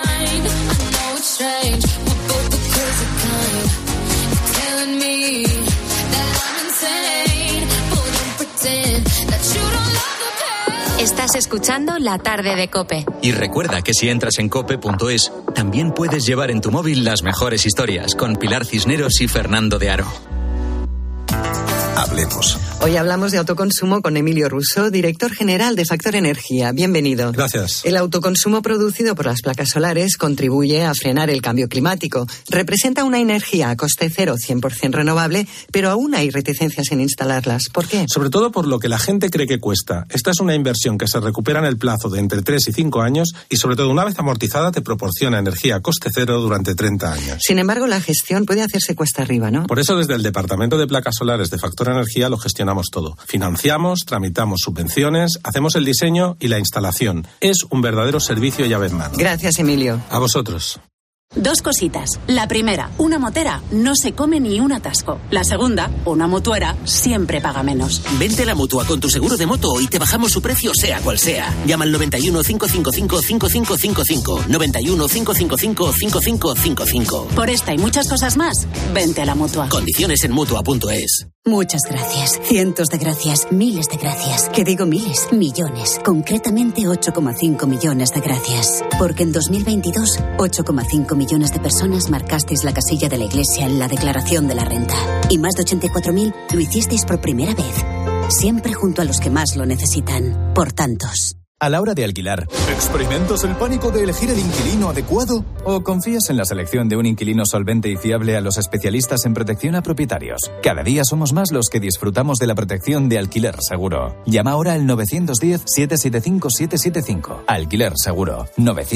Estás escuchando La Tarde de COPE. Y recuerda que si entras en cope.es, también puedes llevar en tu móvil las mejores historias con Pilar Cisneros y Fernando de Aro. Hablemos. Hoy hablamos de autoconsumo con Emilio Russo, director general de Factor Energía. Bienvenido. Gracias. El autoconsumo producido por las placas solares contribuye a frenar el cambio climático. Representa una energía a coste cero, 100% renovable, pero aún hay reticencias en instalarlas. ¿Por qué? Sobre todo por lo que la gente cree que cuesta. Esta es una inversión que se recupera en el plazo de entre 3 y 5 años y sobre todo una vez amortizada te proporciona energía a coste cero durante 30 años. Sin embargo, la gestión puede hacerse cuesta arriba, ¿no? Por eso desde el Departamento de Placas Solares de Factor Energía lo gestionamos todo. Financiamos, tramitamos subvenciones, hacemos el diseño y la instalación. Es un verdadero servicio llave en mano. Gracias, Emilio. A vosotros. Dos cositas. La primera, una motera no se come ni un atasco. La segunda, una mutuera siempre paga menos. Vente a la Mutua con tu seguro de moto y te bajamos su precio sea cual sea. Llama al 91 555 5555. 91 555 5555. Por esta y muchas cosas más, vente a la Mutua. Condiciones en Mutua.es. Muchas gracias. Cientos de gracias. Miles de gracias. ¿Qué digo miles? Millones. Concretamente 8,5 millones de gracias. Porque en 2022, 8,5 millones de personas marcasteis la casilla de la Iglesia en la declaración de la renta. Y más de 84.000 lo hicisteis por primera vez. Siempre junto a los que más lo necesitan. Por tantos. A la hora de alquilar, ¿experimentas el pánico de elegir el inquilino adecuado? ¿O confías en la selección de un inquilino solvente y fiable a los especialistas en protección a propietarios? Cada día somos más los que disfrutamos de la protección de Alquiler Seguro. Llama ahora al 910-775-775. Alquiler Seguro.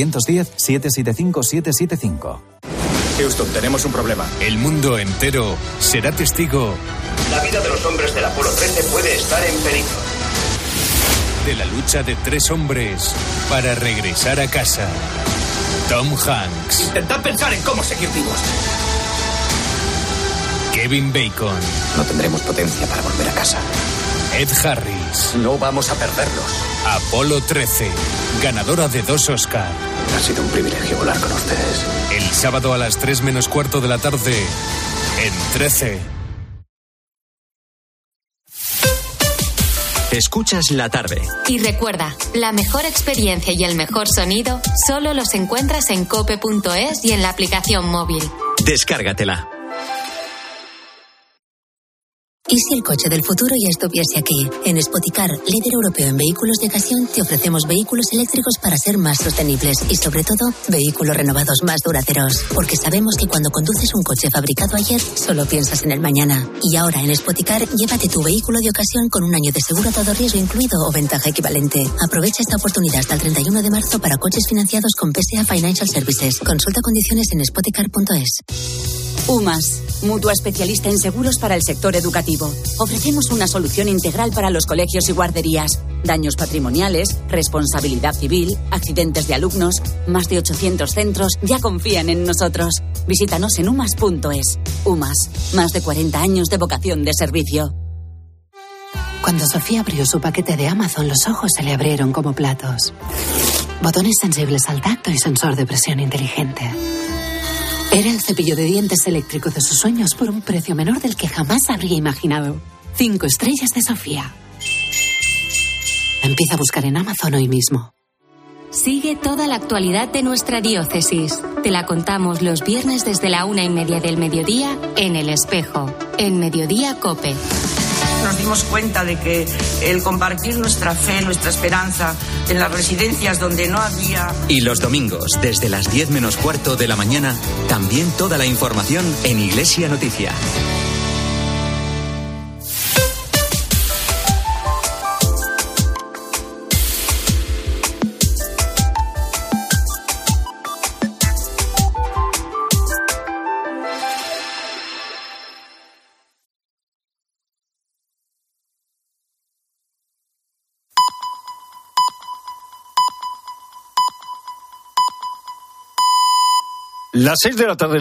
910-775-775. Houston, tenemos un problema. El mundo entero será testigo. La vida de los hombres del Apolo 13 puede estar en peligro. De la lucha de 3 hombres para regresar a casa. Tom Hanks. Intentad pensar en cómo seguir vivos. Kevin Bacon. No tendremos potencia para volver a casa. Ed Harris. No vamos a perderlos. Apolo 13. Ganadora de 2 Oscar. Ha sido un privilegio volar con ustedes. El sábado a las 3 menos cuarto de la tarde. En 13. Escuchas La Tarde. Y recuerda, la mejor experiencia y el mejor sonido solo los encuentras en cope.es y en la aplicación móvil. Descárgatela. ¿Y si el coche del futuro ya estuviese aquí? En Spoticar, líder europeo en vehículos de ocasión, te ofrecemos vehículos eléctricos para ser más sostenibles y, sobre todo, vehículos renovados más duraderos. Porque sabemos que cuando conduces un coche fabricado ayer, solo piensas en el mañana. Y ahora en Spoticar, llévate tu vehículo de ocasión con un año de seguro a todo riesgo incluido o ventaja equivalente. Aprovecha esta oportunidad hasta el 31 de marzo para coches financiados con PSA Financial Services. Consulta condiciones en spoticar.es. UMAS, mutua especialista en seguros para el sector educativo. Ofrecemos una solución integral para los colegios y guarderías. Daños patrimoniales, responsabilidad civil, accidentes de alumnos. Más de 800 centros ya confían en nosotros. Visítanos en umas.es. UMAS, más de 40 años de vocación de servicio. Cuando Sofía abrió su paquete de Amazon, los ojos se le abrieron como platos. Botones sensibles al tacto y sensor de presión inteligente. Era el cepillo de dientes eléctrico de sus sueños por un precio menor del que jamás habría imaginado. 5 estrellas de Sofía. Empieza a buscar en Amazon hoy mismo. Sigue toda la actualidad de nuestra diócesis. Te la contamos los viernes desde la 1:30 del mediodía en El Espejo, en Mediodía COPE. Nos dimos cuenta de que el compartir nuestra fe, nuestra esperanza en las residencias donde no había... Y los domingos, desde las 10 menos cuarto de la mañana, también toda la información en Iglesia Noticia. Las 6 de la tarde.